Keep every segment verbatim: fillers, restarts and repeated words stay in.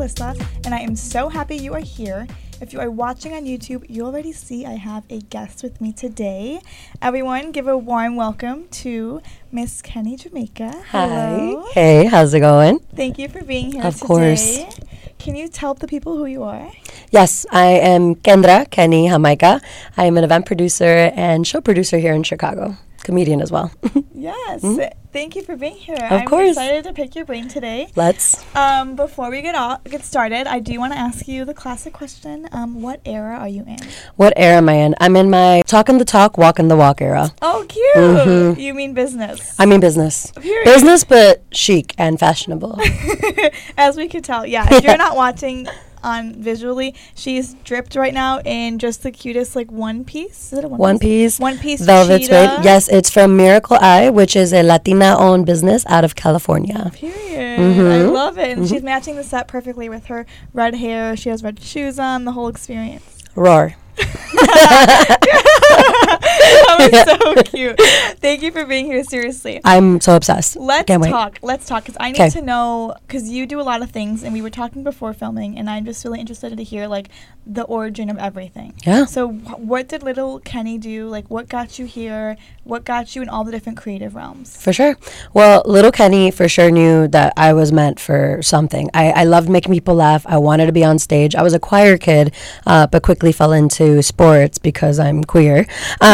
Alyssa, and I am so happy you are here. If you are watching on YouTube, you already see I have a guest with me today. Everyone, give a warm welcome to Miss Kenny Jamaica. Hello. Hi. Hey, how's it going? Thank you for being here of today. Course. Can you tell the people who you are? Yes, I am Kendra Kenny Jamaica. I am an event producer and show producer here in Chicago. Comedian as well. Yes. Mm-hmm. Thank you for being here. Of I'm course. excited to pick your brain today. Let's. Um, before we get off, get started, I do want to ask you the classic question. Um, what era are you in? What era am I in? I'm in my talking the talk, walking the walk era. Oh, cute. Mm-hmm. You mean business. I mean business. Period. Business, but chic and fashionable. As we could tell. Yeah, if you're not watching on visually, she's dripped right now in just the cutest like one piece. Is it a one, One piece? piece. One piece Velvet cheetah. suede. Yes, it's from Miracle Eye, which is a Latina-owned business out of California. Period. Mm-hmm. I love it. And Mm-hmm. she's matching the set perfectly with her red hair. She has red shoes on, the whole experience. Roar. That was so cute. Thank you for being here, seriously. I'm so obsessed. Let's Can't wait. talk. Let's talk because I need 'Kay. to know because you do a lot of things, and we were talking before filming, and I'm just really interested to hear like the origin of everything. Yeah. So, wh- what did little Kenny do? Like, what got you here? What got you in all the different creative realms? For sure. Well, little Kenny for sure knew that I was meant for something. I, I loved making people laugh. I wanted to be on stage. I was a choir kid, uh, but quickly fell into sports because I'm queer.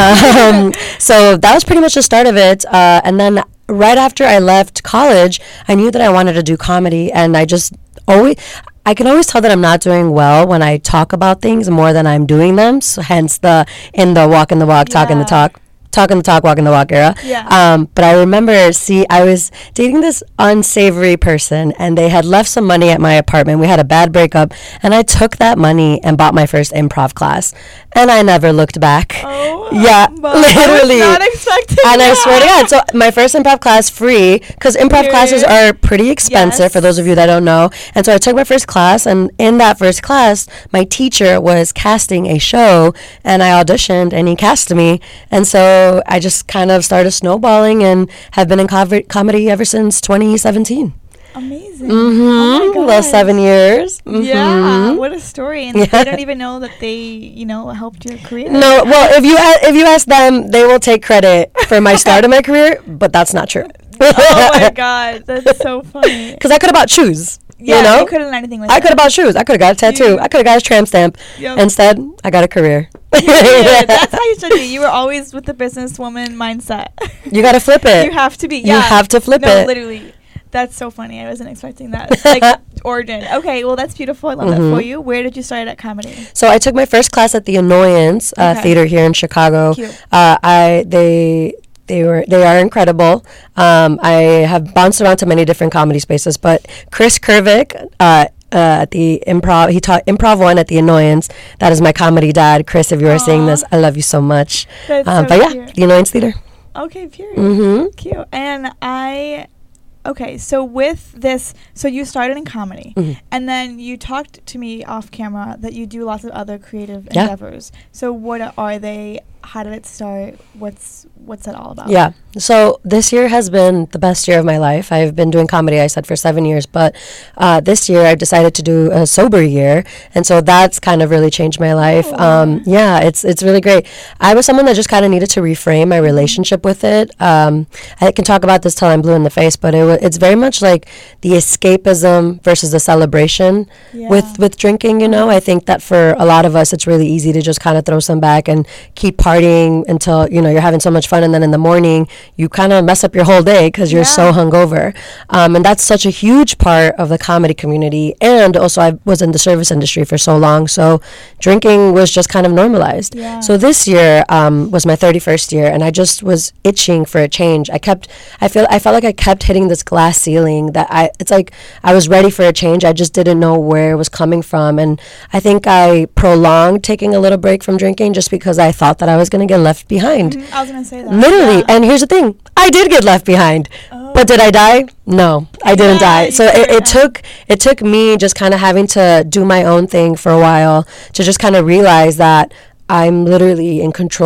Um, so that was pretty much the start of it. Uh, and then right after I left college, I knew that I wanted to do comedy, and I just always... I can always tell that I'm not doing well when I talk about things more than I'm doing them. So hence the in the walk in the walk, talk in the Yeah. talk. Talk in the talk, walk in the walk era. Yeah. Um, but I remember, see, I was dating this unsavory person, and they had left some money at my apartment. We had a bad breakup, and I took that money and bought my first improv class, and I never looked back. Oh, Yeah, but literally. I was not expecting And that. I swear to God, so my first improv class free, because improv Period. classes are pretty expensive Yes. for those of you that don't know. And so I took my first class, and in that first class, my teacher was casting a show, and I auditioned, and he cast me. And so I just kind of started snowballing and have been in co- comedy ever since twenty seventeen. Amazing. Mm-hmm. Oh my Last seven gosh. years. Yeah, Mhm. what a story. And Yeah. they don't even know that they, you know, helped your career. No, well, if you a- if you ask them, they will take credit for my start of my career, but that's not true. Oh my God, that's so funny. Because I could have bought shoes. Yeah, you know, you couldn't learn anything with I that. could have bought shoes. I could have got a tattoo. You- I could have got a tramp stamp. Yep. Instead, I got a career. Yeah, that's how you should be. You were always with the businesswoman mindset. You got to flip it. You have to be. You Yeah. have to flip no, it. literally. That's so funny. I wasn't expecting that. Like, origin. Okay, well, that's beautiful. I love that Mhm. for you. Where did you start at comedy? So I took my first class at the Annoyance uh, Okay. Theater here in Chicago. Cute. Uh, I they they were they are incredible. Um, I have bounced around to many different comedy spaces, but Chris Kervick. Uh, uh, at the improv, he taught improv one at the Annoyance. That is my comedy dad, Chris. If you are seeing Aw. this, I love you so much. That's Um, so but yeah, cute. the Annoyance Theater. Okay, period. Mm-hmm. Cute. And I, okay, so with this, so you started in comedy, Mhm. and then you talked to me off camera that you do lots of other creative Yeah. endeavors. So what are they? How did it start? What's what's that all about? Yeah. So this year has been the best year of my life. I've been doing comedy, I said, for seven years. But uh, this year I've decided to do a sober year. And so that's kind of really changed my life. Oh. Um, yeah, it's it's really great. I was someone that just kind of needed to reframe my relationship with it. Um, I can talk about this till I'm blue in the face, but it w- it's very much like the escapism versus the celebration Yeah. with, with drinking, you know. I think that for a lot of us, it's really easy to just kind of throw some back and keep partying until, you know, you're having so much fun. And then in the morning, you kind of mess up your whole day because you're so Yeah. hungover. Um, and that's such a huge part of the comedy community. And also, I was in the service industry for so long. So drinking was just kind of normalized. Yeah. So this year um, was my thirty-first year. And I just was itching for a change. I kept, I feel, I felt like I kept hitting this glass ceiling that I, it's like I was ready for a change. I just didn't know where it was coming from. And I think I prolonged taking a little break from drinking just because I thought that I was going to get left behind. Mhm, I was gonna say that. Literally. Yeah. And here's the thing. I did get left behind. Oh. But did I die? No, I didn't Yeah, die. you So it, couldn't it took it took me just kind of having to do my own thing for a while to just kind of realize that I'm literally in control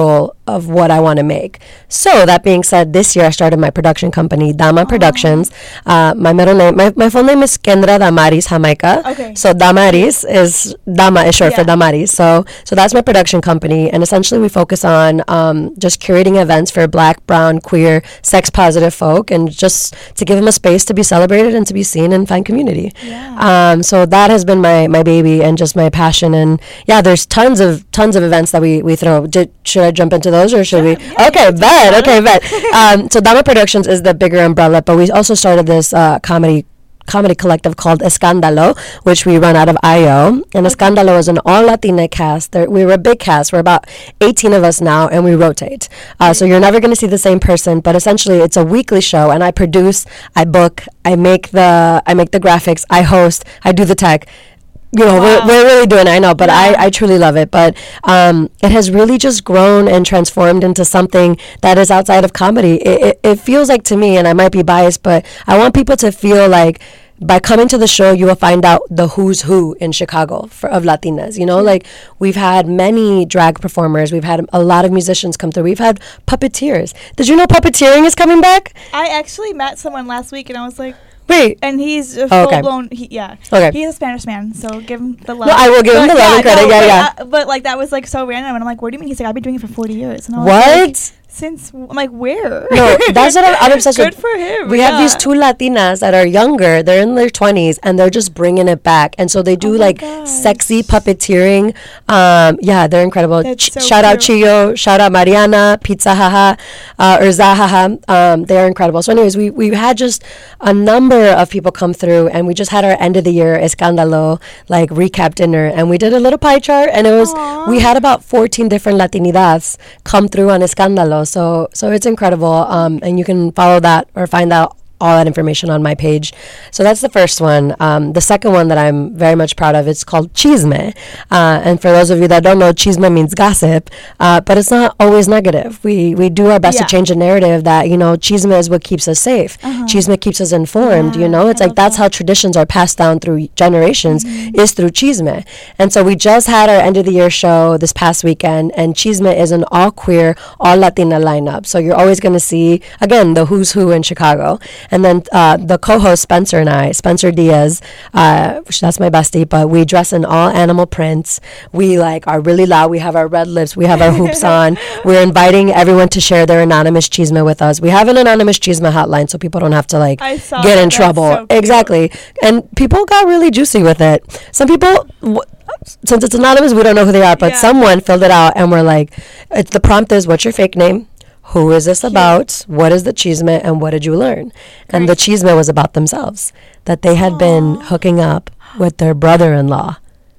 of what I want to make. So that being said, this year I started my production company, Dama Aww. Productions. Uh, my middle name, my, my full name is Kendra Damaris Jamaica. Okay. So Damaris is, Dama is short yeah. for Damaris. So so that's my production company. And essentially we focus on um, just curating events for Black, brown, queer, sex positive folk, and just to give them a space to be celebrated and to be seen and find community. Yeah. Um, so that has been my, my baby and just my passion. And yeah, there's tons of tons of events that we, we throw. Did, should I jump into those, or should sure, we? Yeah, okay, bet. Okay, bet. Um, so Dama Productions is the bigger umbrella, but we also started this uh, comedy comedy collective called Escándalo, which we run out of I O. And okay. Escándalo is an all Latina cast. There, we were a big cast. We're about eighteen of us now, and we rotate. Uh, mm-hmm. So you're never going to see the same person, but essentially it's a weekly show, and I produce, I book, I make the, I make the graphics, I host, I do the tech. You know, wow. we're, we're really doing it, I know, but yeah. I, I truly love it. But um, it has really just grown and transformed into something that is outside of comedy. It, it, it feels like to me, and I might be biased, but I want people to feel like by coming to the show, you will find out the who's who in Chicago for, of Latinas. You know, mm-hmm. like we've had many drag performers. We've had a lot of musicians come through. We've had puppeteers. Did you know puppeteering is coming back? I actually met someone last week, and I was like, wait. And he's a oh, full okay. blown, he, yeah. Okay. He's a Spanish man, so give him the love. No, I will give but him the love yeah, and credit. No, yeah, yeah. Uh, but like that was like so random, and I'm like, what do you mean? He's like, I've been doing it for forty years. And I was what? Like, since I'm like, where? No, that's what I'm, I'm obsessed Good with. Good for him. We yeah. have these two Latinas that are younger. They're in their twenties, and they're just bringing it back. And so they do oh like gosh. sexy puppeteering. Um, yeah, they're incredible. Ch- so shout cute. out Chio. Shout out Mariana. Pizza Haha. Uh, or Zahaha. Um, they're incredible. So, anyways, we we had just a number of people come through, and we just had our end of the year Escándalo like recap dinner, and we did a little pie chart, and it was Aww. we had about fourteen different Latinidades come through on Escándalo. So so it's incredible, um, and you can follow that or find out all that information on my page. So that's the first one. Um, the second one that I'm very much proud of, it's called Chisme. Uh, and for those of you that don't know, Chisme means gossip, uh, but it's not always negative. We we do our best yeah. to change the narrative that, you know, Chisme is what keeps us safe. Uh-huh. Chisme keeps us informed, yeah, you know? It's I like that's that. how traditions are passed down through generations, mm-hmm. is through Chisme. And so we just had our end of the year show this past weekend, and Chisme is an all queer, all Latina lineup. So you're always going to see, again, the who's who in Chicago. And then uh, the co-host Spencer and I, Spencer Diaz, uh, which that's my bestie, but we dress in all animal prints. We like are really loud. We have our red lips. We have our hoops on. We're inviting everyone to share their anonymous chisme with us. We have an anonymous chisme hotline, so people don't have to like get in trouble. So exactly. And people got really juicy with it. Some people, w- since it's anonymous, we don't know who they are, but yeah. someone filled it out and we're like, it's, the prompt is, what's your fake name? Who is this Cute. about? What is the chisme, and what did you learn? Great. And the chisme was about themselves, that they had Aww. been hooking up with their brother-in-law.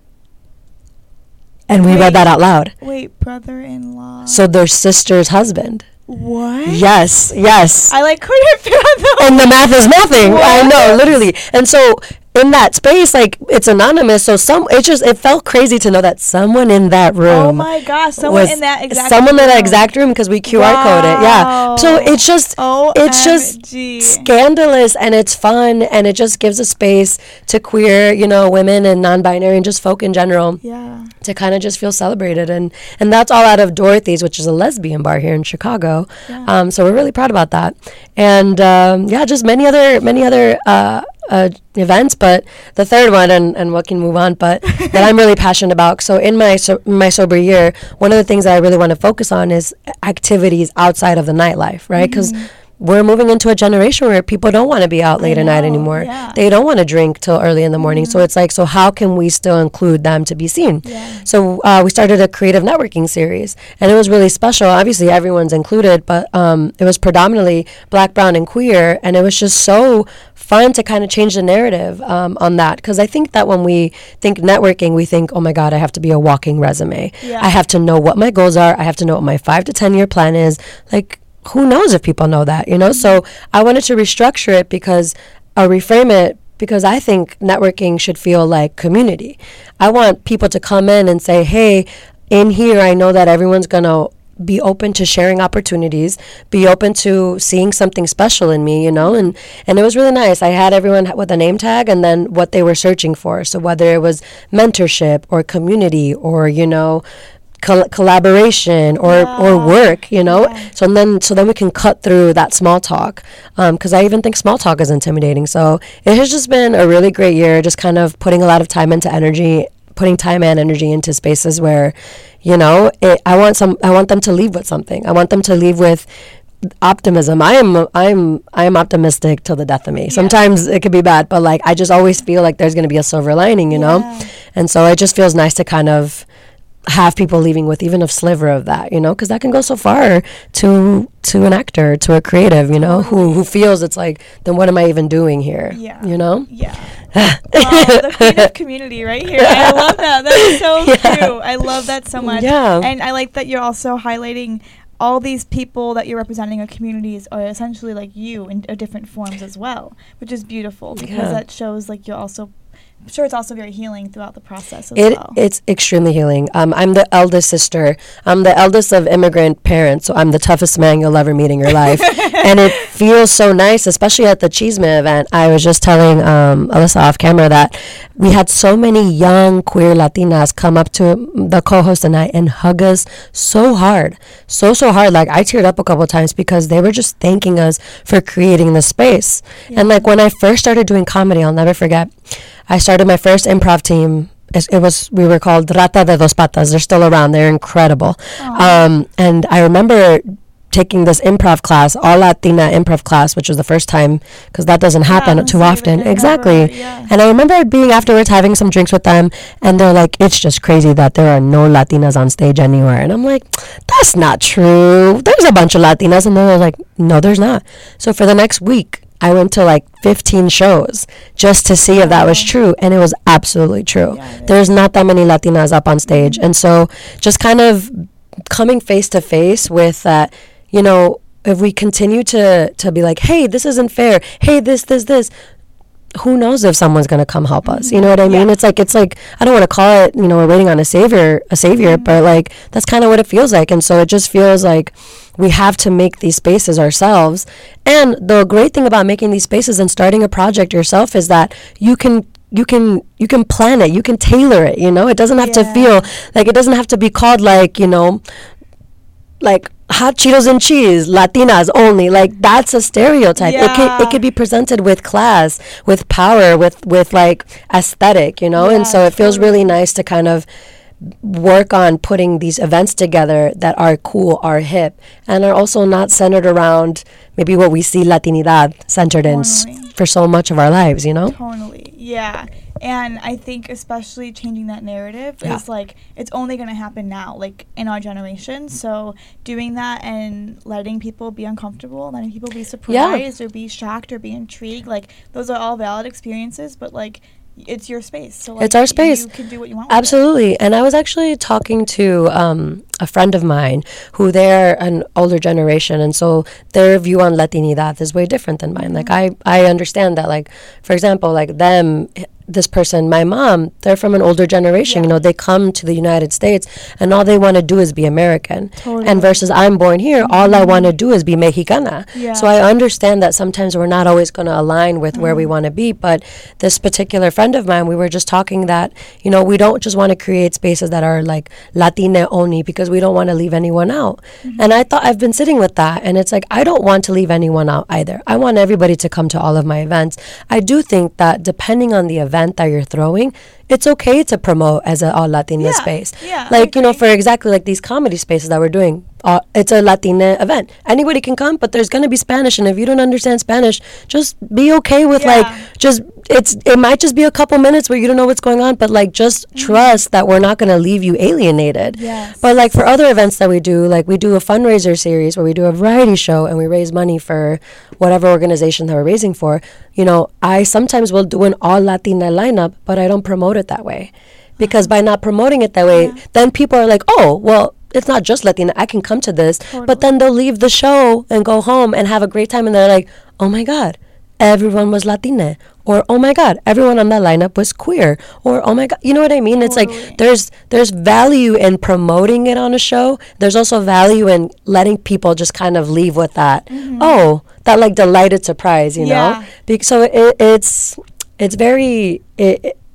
And wait, we read that out loud. Wait, brother-in-law. So their sister's husband. What? Yes, yes. I like couldn't fathom. And the math is nothing. What? I know, literally. And so in that space, like, it's anonymous, so some it just it felt crazy to know that someone in that room. Oh my gosh, someone in that exact someone room. in that exact room, because we Q R wow. code it. Yeah. So it's just O M G. It's just scandalous, and it's fun, and it just gives a space to queer, you know, women and non-binary and just folk in general. Yeah. To kind of just feel celebrated, and and that's all out of Dorothy's, which is a lesbian bar here in Chicago. Yeah. Um, so we're really proud about that, and um, yeah, just many other many other uh, uh, events. But the third one, and, and what can move on, but that I'm really passionate about. So in my so, my sober year, one of the things that I really want to focus on is activities outside of the nightlife, right? Because mm-hmm. we're moving into a generation where people don't want to be out late at night anymore. Yeah. They don't want to drink till early in the morning. Mm-hmm. So it's like, so how can we still include them to be seen? Yeah. So uh, we started a creative networking series, and it was really special. Obviously, everyone's included, but um, it was predominantly Black, brown, and queer, and it was just so fun to kind of change the narrative um, on that. Because I think that when we think networking, we think, oh my God, I have to be a walking resume. Yeah. I have to know what my goals are. I have to know what my five to ten year plan is. Like, who knows if people know that, you know? Mm-hmm. So I wanted to restructure it because, or reframe it, because I think networking should feel like community. I want people to come in and say, hey, in here, I know that everyone's going to be open to sharing opportunities, be open to seeing something special in me, you know, and, and it was really nice. I had everyone with a name tag and then what they were searching for. So whether it was mentorship or community or, you know, col- collaboration or Yeah. or work, you know. Yeah. So and then so then we can cut through that small talk, because I even think small talk is intimidating. So it has just been a really great year, just kind of putting a lot of time into energy, putting time and energy into spaces where, you know, it, I want some I want them to leave with something. I want them to leave with optimism. I am I'm I'm optimistic till the death of me. Yeah. Sometimes it could be bad, but like I just always feel like there's going to be a silver lining, you know. Yeah. And so it just feels nice to kind of have people leaving with even a sliver of that, you know, because that can go so far to to an actor, to a creative, you know, who who feels it's like, then what am I even doing here? Yeah. You know? Yeah. Oh, the queen of community right here. I love that. That's so Yeah. cute. I love that so much. Yeah. And I like that you're also highlighting all these people that you're representing in communities are essentially like you in uh, different forms as well, which is beautiful because Yeah. that shows like you're also, I'm sure it's also very healing throughout the process as It well. it's extremely healing. Um, I'm the eldest sister. I'm the eldest of immigrant parents, so I'm the toughest man you'll ever meet in your life. And it feels so nice, especially at the Chisme event. I was just telling um, Alyssa off camera that we had so many young queer Latinas come up to the co-host and I and hug us so hard, so so hard. Like I teared up a couple of times because they were just thanking us for creating the space. Yeah. And like when I first started doing comedy, I'll never forget. I started my first improv team. It, it was we were called Rata de Dos Patas. They're still around. They're incredible. Um, and I remember taking this improv class, all Latina improv class, which was the first time because that doesn't happen Yeah, too so you often. would Exactly. never- yeah. And I remember being afterwards having some drinks with them, and they're like, "It's just crazy that there are no Latinas on stage anywhere." And I'm like, "That's not true. There's a bunch of Latinas." And then they're like, "No, there's not." So for the next week, I went to like fifteen shows just to see if that was Wow. true, and it was absolutely true. Yeah, it is. There's not that many Latinas up on stage, and so just kind of coming face to face with that, you know, if we continue to to be like, hey, this isn't fair, hey, this this this, who knows if someone's gonna come help us? You know what I mean? Yeah. It's like it's like I don't want to call it, you know, we're waiting on a savior, a savior, but like that's kind of what it feels like, and so it just feels like we have to make these spaces ourselves. And the great thing about making these spaces and starting a project yourself is that you can you can you can plan it, you can tailor it, you know. It doesn't have to Yeah. feel like, it doesn't have to be called like, you know, like hot Cheetos and cheese, Latinas only. Like that's a stereotype. It could Yeah. it could be presented with class, with power, with with like aesthetic, you know. Yeah, and so it feels really totally. nice to kind of work on putting these events together that are cool, are hip, and are also not centered around maybe what we see Latinidad centered in s- Totally. for so much of our lives, you know. Totally. Yeah. And I think especially changing that narrative Yeah. is like it's only going to happen now, like in our generation. So doing that and letting people be uncomfortable, letting people be surprised or be shocked or be intrigued, like those are all valid experiences, but like it's your space. So like It's our space. You can do what you want with it. Absolutely. And I was actually talking to um, a friend of mine who they're an older generation. And so their view on Latinidad is way different than mine. Like, I, I understand that, like, for example, like them, this person, my mom, they're from an older generation. You Yeah. know, they come to the United States and all they want to do is be American. Totally. And versus I'm born here, all I want to do is be Mexicana. Yeah. So I understand that sometimes we're not always going to align with where we want to be. But this particular friend of mine, we were just talking that, you know, we don't just want to create spaces that are like Latina only because we don't want to leave anyone out. And I thought I've been sitting with that. And it's like, I don't want to leave anyone out either. I want everybody to come to all of my events. I do think that depending on the event that you're throwing, it's okay to promote as a all Latina Yeah. space. Yeah, I Like, you know, agree. for exactly like these comedy spaces that we're doing. Uh, it's a Latina event. Anybody can come, but there's going to be Spanish. And if you don't understand Spanish, just be okay with Yeah. like, just, it's, it might just be a couple minutes where you don't know what's going on, but like, just trust that we're not going to leave you alienated. Yes. But like for other events that we do, like we do a fundraiser series where we do a variety show and we raise money for whatever organization that we're raising for. You know, I sometimes will do an all Latina lineup, but I don't promote it that way. Because by not promoting it that way, Yeah. then people are like, oh, well, it's not just Latina. I can come to this. Totally. But then they'll leave the show and go home and have a great time. And they're like, oh my God, everyone was Latina. Or, oh my God, everyone on that lineup was queer. Or, oh my God, you know what I mean? It's Totally. like there's there's value in promoting it on a show. There's also value in letting people just kind of leave with that, oh, that like delighted surprise, you Mm-hmm. Yeah. know? Be- so it, it's it's very... It, it,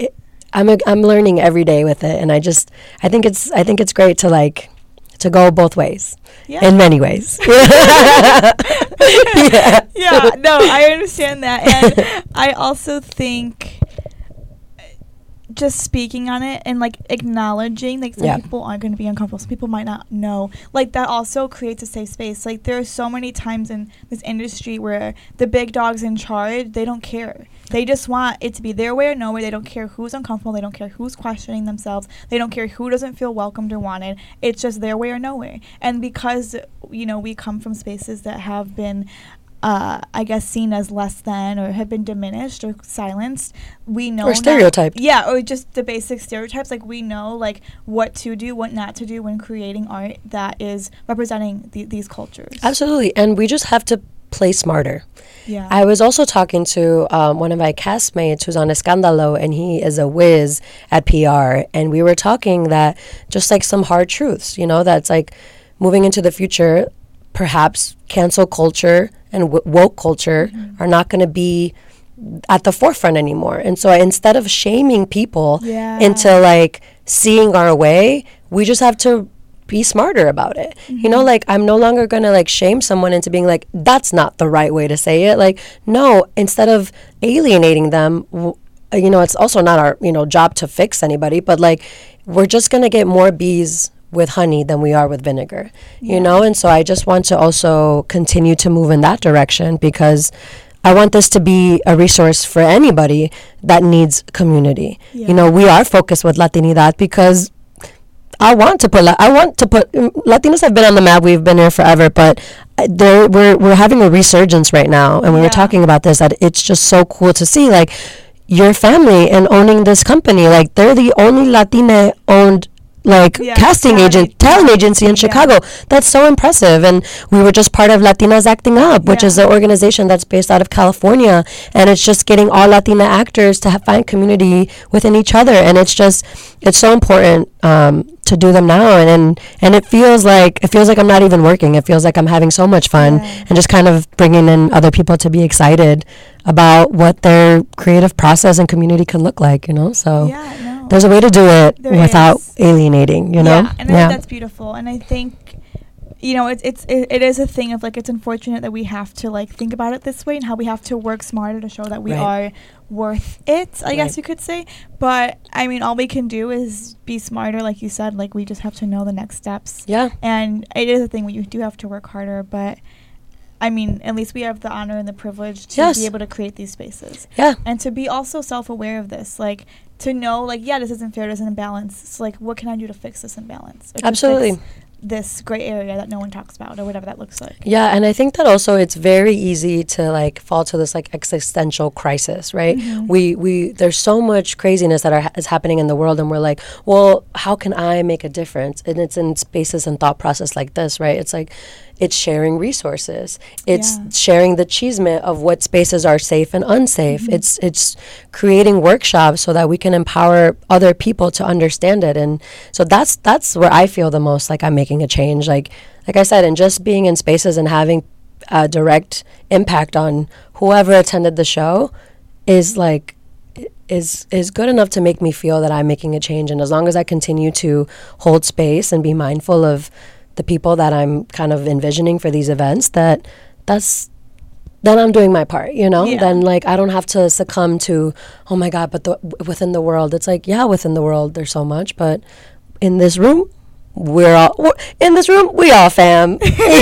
I'm a, I'm learning every day with it, and I just I think it's I think it's great to like to go both ways, yeah. in many ways. yeah. yeah, no, I understand that, and I also think just speaking on it and like acknowledging like some yeah. people aren't going to be uncomfortable, some people might not know, like that also creates a safe space. Like there are so many times in this industry where the big dogs in charge, they don't care, they just want it to be their way or no way. They don't care who's uncomfortable, they don't care who's questioning themselves, they don't care who doesn't feel welcomed or wanted. It's just their way or no way. And because, you know, we come from spaces that have been Uh, I guess seen as less than or have been diminished or silenced, we know or stereotyped. Now, yeah, or just the basic stereotypes. Like we know like what to do, what not to do when creating art that is representing the, these cultures. Absolutely, and we just have to play smarter. Yeah. I was also talking to um, one of my castmates who's on Escándalo, and he is a whiz at P R, and we were talking that just like some hard truths, you know, that's like moving into the future, perhaps cancel culture and w- woke culture mm-hmm. are not going to be at the forefront anymore. And so I, instead of shaming people yeah. into like seeing our way, we just have to be smarter about it. Mm-hmm. You know, like I'm no longer going to like shame someone into being like, that's not the right way to say it. Like, no, instead of alienating them, w- you know, it's also not our, you know, job to fix anybody, but like we're just going to get more bees with honey than we are with vinegar, yeah. you know? And so I just want to also continue to move in that direction, because I want this to be a resource for anybody that needs community. Yeah. You know, we are focused with Latinidad because I want to put, La- I want to put, Latinos have been on the map, we've been here forever, but there we're, we're having a resurgence right now. And we yeah. were talking about this, that it's just so cool to see like your family and owning this company, like they're the only Latina owned like yeah, casting agent, talent agency in Chicago. Yeah. That's so impressive. And we were just part of Latinas Acting Up, which yeah. is an organization that's based out of California. And it's just getting all Latina actors to have, find community within each other. And it's just, it's so important um, to do them now. And, and and it feels like, it feels like I'm not even working. It feels like I'm having so much fun yeah. and just kind of bringing in other people to be excited about what their creative process and community can look like, you know? So yeah, no. There's a way to do it there without is. alienating, you know? Yeah, and I yeah. think that's beautiful. And I think, you know, it's it's it, it is a thing of like, it's unfortunate that we have to like think about it this way and how we have to work smarter to show that we right. are worth it, I right. guess you could say. But I mean, all we can do is be smarter, like you said. Like we just have to know the next steps. Yeah. And it is a thing where you do have to work harder, but I mean, at least we have the honor and the privilege to yes. be able to create these spaces. Yeah. And to be also self-aware of this, like to know, like, yeah, this isn't fair, this isn't imbalance. So, like, what can I do to fix this imbalance? Or absolutely. Fix this gray area that no one talks about, or whatever that looks like. Yeah, and I think that also it's very easy to like fall to this like existential crisis, right? Mm-hmm. We we there's so much craziness that are, is happening in the world, and we're like, well, how can I make a difference? And it's in spaces and thought process like this, right? It's like, it's sharing resources. It's yeah. sharing the chisme of what spaces are safe and unsafe. Mm-hmm. It's it's creating workshops so that we can empower other people to understand it. And so that's that's where I feel the most like I'm making a change. Like like I said, and just being in spaces and having a direct impact on whoever attended the show is like is is good enough to make me feel that I'm making a change. And as long as I continue to hold space and be mindful of the people that I'm kind of envisioning for these events, that that's then I'm doing my part, you know? Yeah. Then like I don't have to succumb to, oh my God, but the, w- within the world, it's like, yeah, within the world there's so much, but in this room, we're all, we're, in this room, we all fam.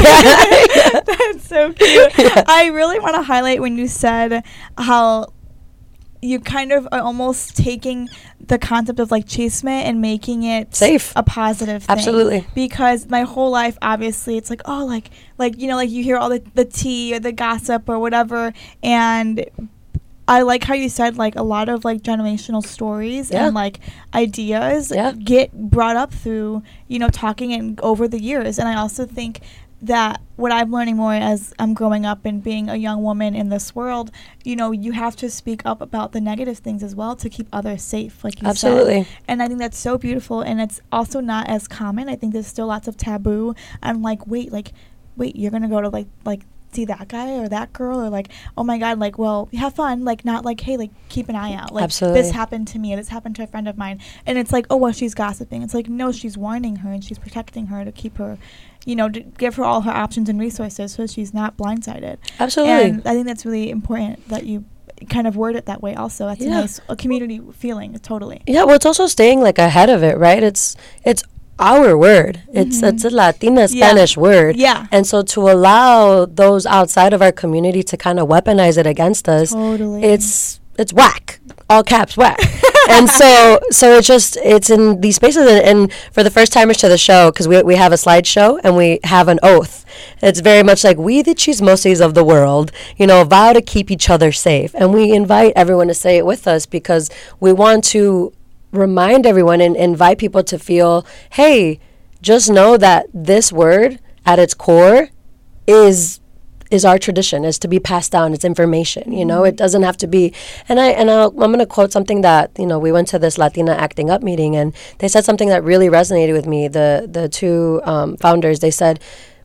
That's so cute. Yeah. I really want to highlight when you said how you kind of are almost taking the concept of like chisme and making it safe, a positive thing. Absolutely. Because my whole life, obviously, it's like, oh, like, like, you know, like you hear all the, the tea or the gossip or whatever. And I like how you said like a lot of like generational stories yeah. and like ideas yeah. get brought up through, you know, talking and over the years. And I also think that what I'm learning more as I'm growing up and being a young woman in this world, you know, you have to speak up about the negative things as well to keep others safe, like you Absolutely. said. And I think that's so beautiful, and it's also not as common. I think there's still lots of taboo. I'm like, wait, like, wait, you're gonna go to like like see that guy or that girl, or like, oh my god, like, well, have fun, like, not like, hey, like, keep an eye out, like, Absolutely. This happened to me, this happened to a friend of mine, and it's like, oh, well, she's gossiping. It's like, no, she's warning her and she's protecting her to keep her, you know, to give her all her options and resources so she's not blindsided. Absolutely. And I think that's really important that you kind of word it that way also. That's Yeah. a nice a community feeling, totally. Yeah, well, it's also staying like ahead of it, right? It's it's our word. It's Mhm. it's a Latina Yeah. Spanish word. Yeah. And so to allow those outside of our community to kind of weaponize it against us, Totally. it's it's whack. All caps whack. And so so it's just it's in these spaces, and, and for the first timers to the show, because we we have a slideshow and we have an oath. It's very much like, we the chismoses of the world, you know, vow to keep each other safe, and we invite everyone to say it with us because we want to remind everyone and invite people to feel, hey, just know that this word at its core is is our tradition, is to be passed down. It's information, you know. It doesn't have to be. And I and I'll, I'm going to quote something that, you know, we went to this Latina Acting Up meeting, and they said something that really resonated with me. The the two um, founders, they said,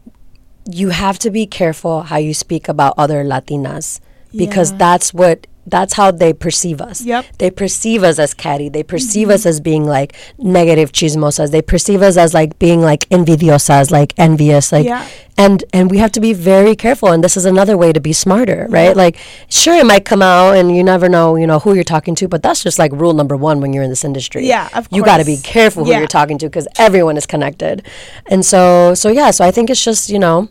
you have to be careful how you speak about other Latinas, because Yeah. that's what that's how they perceive us. Yep. They perceive us as catty. They perceive us as being like negative chismosas. They perceive us as like being like envidiosas, like envious, like Yeah. and and we have to be very careful. And this is another way to be smarter, right? Yeah. Like, sure, it might come out, and you never know, you know, who you're talking to. But that's just like rule number one when you're in this industry. Yeah, of You got to be course. careful who Yeah. you're talking to, because everyone is connected. And so, so yeah. So I think it's just, you know,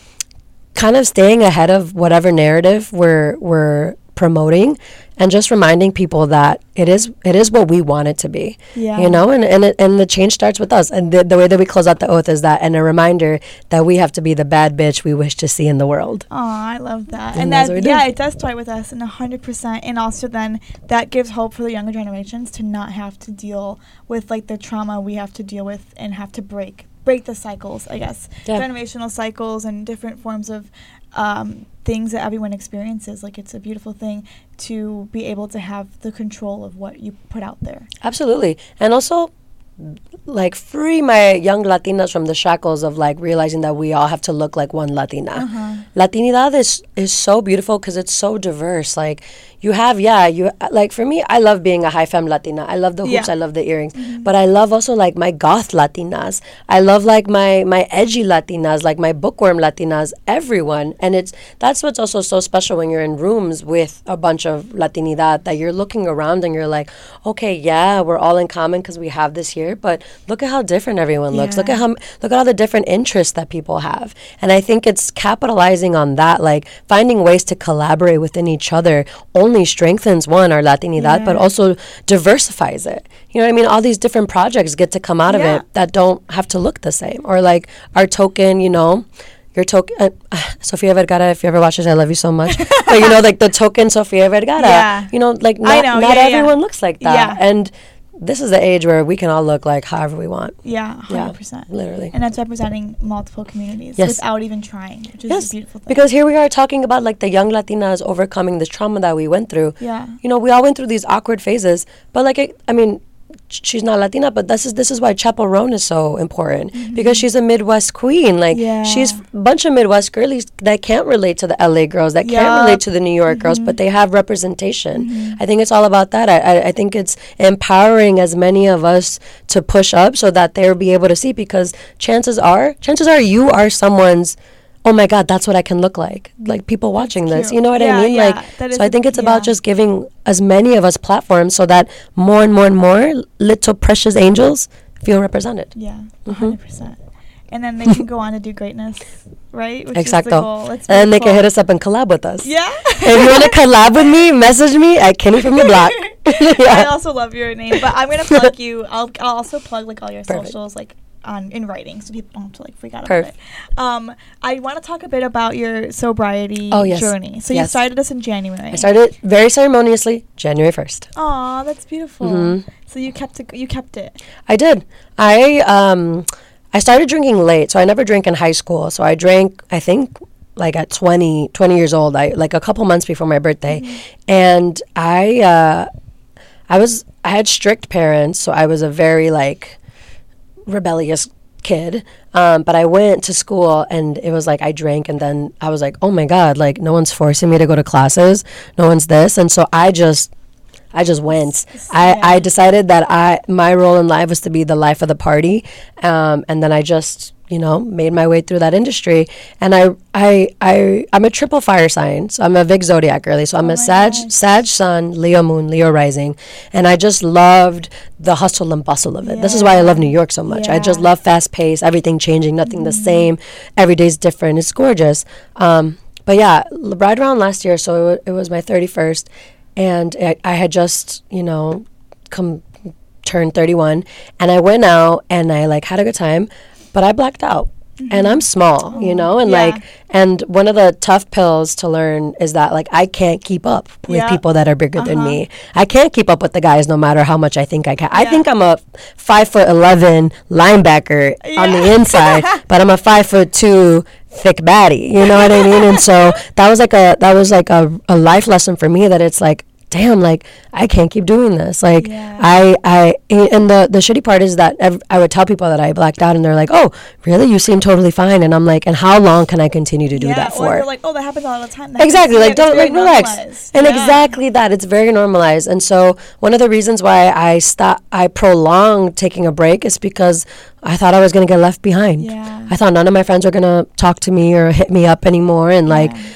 kind of staying ahead of whatever narrative we're we're promoting, and just reminding people that it is it is what we want it to be. Yeah. You know, and and it, and the change starts with us. And the, the way that we close out the oath is that, and a reminder that we have to be the bad bitch we wish to see in the world. Oh, I love that. And And that's that, what we do. yeah, it does start with us, and one hundred percent. And also then that gives hope for the younger generations to not have to deal with, like, the trauma we have to deal with and have to break break the cycles, I guess. Yeah. Generational cycles and different forms of um, things that everyone experiences. Like, it's a beautiful thing to be able to have the control of what you put out there. Absolutely. And also, like, free my young Latinas from the shackles of like realizing that we all have to look like one Latina. Uh-huh. Latinidad is is so beautiful because it's so diverse. Like, you have, yeah, you like, for me, I love being a high femme Latina. I love the hoops, Yeah. I love the earrings, but I love also like my goth Latinas. I love like my my edgy Latinas, like my bookworm Latinas. Everyone, and it's that's what's also so special when you're in rooms with a bunch of Latinidad, that you're looking around and you're like, okay, yeah, we're all in common because we have this here, but look at how different everyone looks. Look Yeah. at how look at all the different interests that people have, and I think it's capitalizing on that, like finding ways to collaborate within each other. Only strengthens one, our Latinidad, but Yeah. also diversifies it. You know what I mean? All these different projects get to come out of Yeah. it that don't have to look the same. Or like our token, you know, your token, uh, uh, Sofia Vergara, if you ever watch this, I love you so much. But you know, like the token Sofia Vergara, Yeah. you know, like I not, know, not yeah, yeah. everyone looks like that. Yeah. And this is the age where we can all look like however we want. Yeah, one Yeah, hundred percent. literally. And that's representing multiple communities Yes. without even trying, which is Yes, a beautiful thing. because here we are talking about like the young Latinas overcoming this trauma that we went through. Yeah. You know, we all went through these awkward phases, but like, it, I mean, sh- she's not Latina, but this is this is why Chaperone is so important, because she's a Midwest queen. Like, Yeah. she's a bunch of Midwest girlies that can't relate to the L A girls, that can't Yup. relate to the New York girls, but they have representation. I think it's all about that. I, I, I think it's empowering as many of us to push up so that they'll be able to see, because chances are, chances are you are someone's, oh my God, that's what I can look like. Like, people watching this, cute. you know what Yeah, I mean? yeah, Like, that is so I a- think it's yeah. about just giving as many of us platforms so that more and more and more little precious angels feel represented. Yeah, Mm-hmm. one hundred percent. And then they can go on to do greatness, right? Which is the Exacto. goal. It's And they can beautiful. hit us up and collab with us. Yeah. If you want to collab with me, message me at Kenny from your block. I Yeah. also love your name, but I'm gonna plug you. I'll, I'll also plug like all your Perfect. socials, like on in writing, so people don't have to like freak out Perfect. about it. Um, I want to talk a bit about your sobriety Oh, yes. journey. So you Yes. started this in January. I started very ceremoniously January first. Aw, that's beautiful. Mhm. So you kept it. You kept it. I did. I um I started drinking late, so I never drank in high school. So I drank, I think, like at twenty, twenty years old, I like a couple months before my birthday. And I uh I was I had strict parents, so I was a very like rebellious kid, um, but I went to school and it was like I drank and then I was like, oh my God, like no one's forcing me to go to classes. No one's this. And so I just, I just went. I, I decided that I my role in life was to be the life of the party. Um, and then I just, you know, made my way through that industry. And I, I, I, I'm a triple fire sign. So I'm a Vig Zodiac girly. So I'm Oh a my Sag, gosh. Sag Sun, Leo Moon, Leo Rising. And I just loved the hustle and bustle of it. This is why I love New York so much. I just Yeah. love fast pace, everything changing, nothing the same. Every day's different. It's gorgeous. Um, but yeah, l- right around last year, so it, wa- it was my thirty-first. And I, I had just, you know, come turned thirty-one. And I went out and I like had a good time. But I blacked out. And I'm small, you know, and Yeah. like, and one of the tough pills to learn is that like I can't keep up with Yeah. people that are bigger than Uh-huh. me. I can't keep up with the guys no matter how much I think I can. I Yeah. think I'm a five foot eleven linebacker on the Yeah. inside, but I'm a five foot two thick baddie. You know what I mean? And so that was like a that was like a, a life lesson for me that it's like, damn, like I can't keep doing this. Like Yeah. I, I, and the, the shitty part is that ev- I would tell people that I blacked out and they're like, oh, really? You seem totally fine. And I'm like, and how long can I continue to do yeah, that or for? you're like, oh, that happens all the time. That's Exactly. just- Like, yeah, it's don't, very like, relax. normalized. And Yeah. exactly that. It's very normalized. And so one of the reasons why I stop, I prolonged taking a break is because I thought I was going to get left behind. Yeah. I thought none of my friends were going to talk to me or hit me up anymore. And like, Yeah.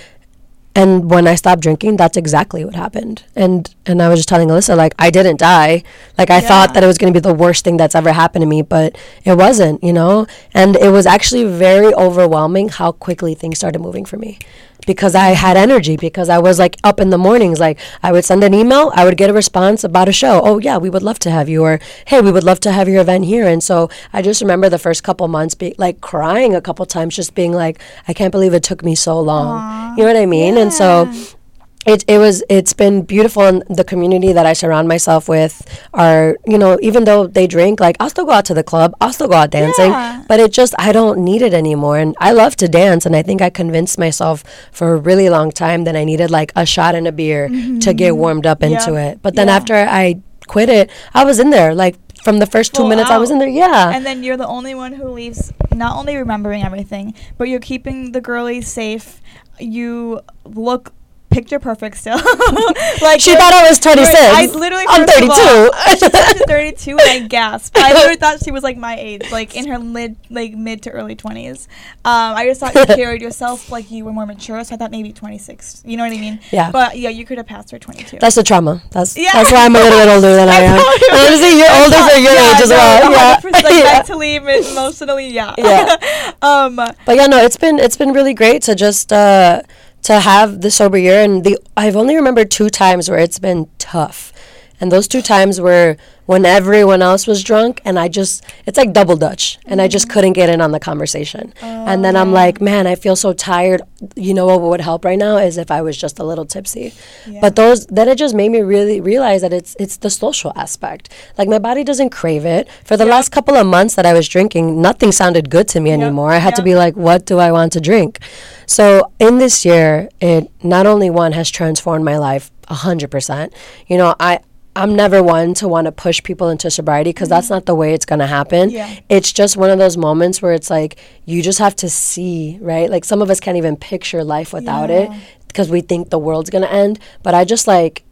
and when I stopped drinking, that's exactly what happened. And and I was just telling Alyssa, like, I didn't die. Like, I Yeah. thought that it was going to be the worst thing that's ever happened to me, but it wasn't, you know? And it was actually very overwhelming how quickly things started moving for me. Because I had energy, because I was like up in the mornings. Like, I would send an email, I would get a response about a show. Oh, yeah, we would love to have you. Or, hey, we would love to have your event here. And so I just remember the first couple months be like crying a couple times, just being like, I can't believe it took me so long. Aw. You know what I mean? And so Yeah. it it was it's been beautiful, and the community that I surround myself with are, you know, even though they drink, like I'll still go out to the club, I'll still go out dancing, Yeah. but it just I don't need it anymore. And I love to dance, and I think I convinced myself for a really long time that I needed like a shot and a beer to get warmed up into Yeah. it. But then Yeah. after I quit it, I was in there like from the first two Full minutes I was out. in there. Yeah. And then you're the only one who leaves not only remembering everything, but you're keeping the girlies safe. You look picture perfect still. Like She you're- thought I was twenty-six. you're- I literally I'm first of all, thirty-two. she said she's thirty-two and I gasped. I literally thought she was like my age, like in her mid like mid to early twenties. Um, I just thought you carried yourself like you were more mature, so I thought maybe twenty-six. You know what I mean? Yeah. But yeah, you could have passed her twenty-two. That's the trauma. That's Yeah. that's why I'm a little bit older than I am. probably And honestly, you're That's older not- for your yeah, age as no, well. one hundred percent, Yeah. like Yeah. mentally, emotionally, yeah. Yeah. um, But yeah, no, it's been it's been really great to just uh, to have the sober year, and the I've only remembered two times where it's been tough, and those two times were when everyone else was drunk, and I just it's like double dutch, and I just couldn't get in on the conversation, and then I'm like, man, I feel so tired. You know what would help right now is if I was just a little tipsy, Yeah. but those then it just made me really realize that it's it's the social aspect. Like my body doesn't crave it. For the last couple of months that I was drinking, nothing sounded good to me anymore. I had to Yep. be like, what do I want to drink? So in this year, it not only one has transformed my life a hundred percent. You know, I I'm never one to want to push people into sobriety because that's not the way it's gonna happen. Yeah. It's just one of those moments where it's like you just have to see, right? Like some of us can't even picture life without it Yeah. because we think the world's gonna end. But I just like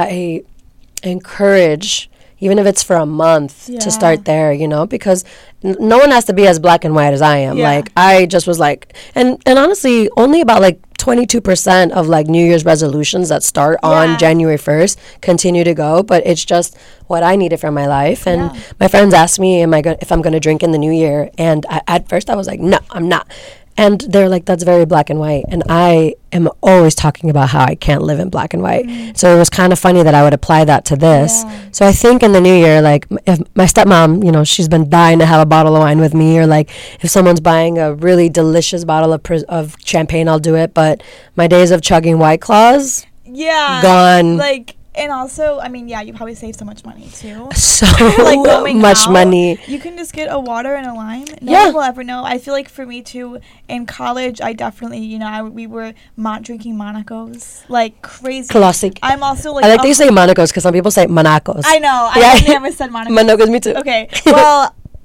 I encourage, even if it's for a month, Yeah. to start there, you know, because n- no one has to be as black and white as I am. Yeah. Like I just was like, and and honestly, only about like twenty-two percent of like New Year's resolutions that start Yeah. on January first continue to go, but it's just what I needed for my life. And Yeah. my friends asked me, "Am I go- if I'm going to drink in the new year?" And I, at first, I was like, "No, I'm not." And they're like, "That's very black and white." And I am always talking about how I can't live in black and white. So it was kind of funny that I would apply that to this. Yeah. So I think in the new year, like m- if my stepmom, you know, she's been dying to have a bottle of wine with me, or like if someone's buying a really delicious bottle of pres- of champagne, I'll do it. But my days of chugging White Claws, yeah. gone. Like, and also, I mean, yeah, you probably save so much money too. so Like going much out, money. You can just get a water and a lime. No Yeah. one will ever know. I feel like for me too, in college, I definitely, you know, I, we were not drinking Monacos like crazy. Classic. I'm also like, I like a- that you say Monacos because some people say Monacos. I know. I Yeah. only ever said Monacos. Monacos, me too. Okay. Well,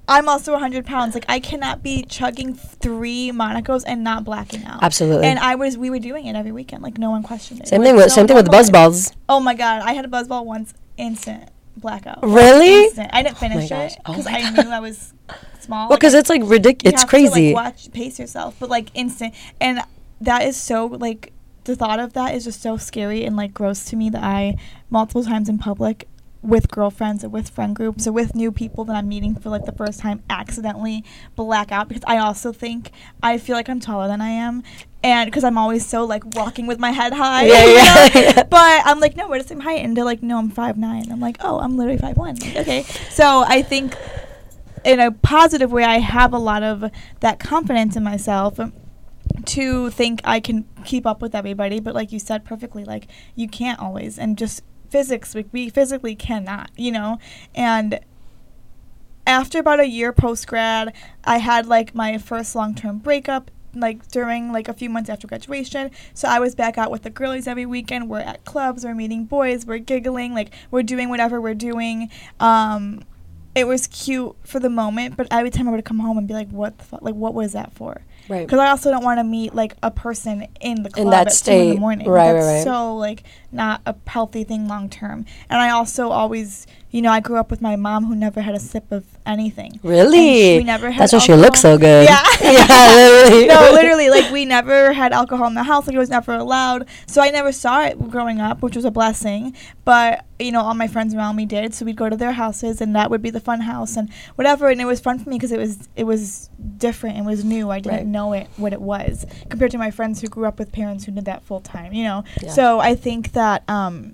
I'm also one hundred pounds. Like, I cannot be chugging three Monacos and not blacking out. Absolutely. And I was, we were doing it every weekend. Like, no one questioned it. Same it thing with, so same thing with buzz balls. Oh my God. I had a buzz ball once, instant blackout. Really? Instant. I didn't finish oh it because oh I God. knew I was small. Well, because like, it's like ridiculous. It's have crazy. To, like, watch, pace yourself, but like instant. And that is so, like, the thought of that is just so scary and like gross to me that I, multiple times in public, with girlfriends or with friend groups or with new people that I'm meeting for like the first time, accidentally black out, because I also think I feel like I'm taller than I am, and because I'm always so like walking with my head high. Yeah, yeah, yeah. But I'm like, no, we're the same height, and they're like, no, I'm five nine. I'm like, oh, I'm literally five one. Like, okay, so I think in a positive way, I have a lot of that confidence in myself to think I can keep up with everybody. But like you said perfectly, like you can't always, and just physics, like we physically cannot, you know. And after about a year post grad, I had like my first long term breakup, like during like a few months after graduation. So I was back out with the girlies every weekend. We're at clubs, we're meeting boys, we're giggling, like we're doing whatever we're doing. Um, it was cute for the moment, but every time I would come home and be like, what the fuck, like what was that for? Right. Because I also don't want to meet like a person in the club in that at state. two in the morning. Right, That's right, right. so like not a healthy thing long term. And I also always, you know, I grew up with my mom who never had a sip of anything. Really? And we never had That's why she alcohol. looks so good. Yeah. Yeah, literally. No, literally, like we never had alcohol in the house. Like it was never allowed. So I never saw it growing up, which was a blessing. But you know, all my friends around me did. So we'd go to their houses, and that would be the fun house and whatever. And it was fun for me because it was it was different. It was new. I didn't Right. know it what it was compared to my friends who grew up with parents who did that full time. You know. Yeah. So I think that um,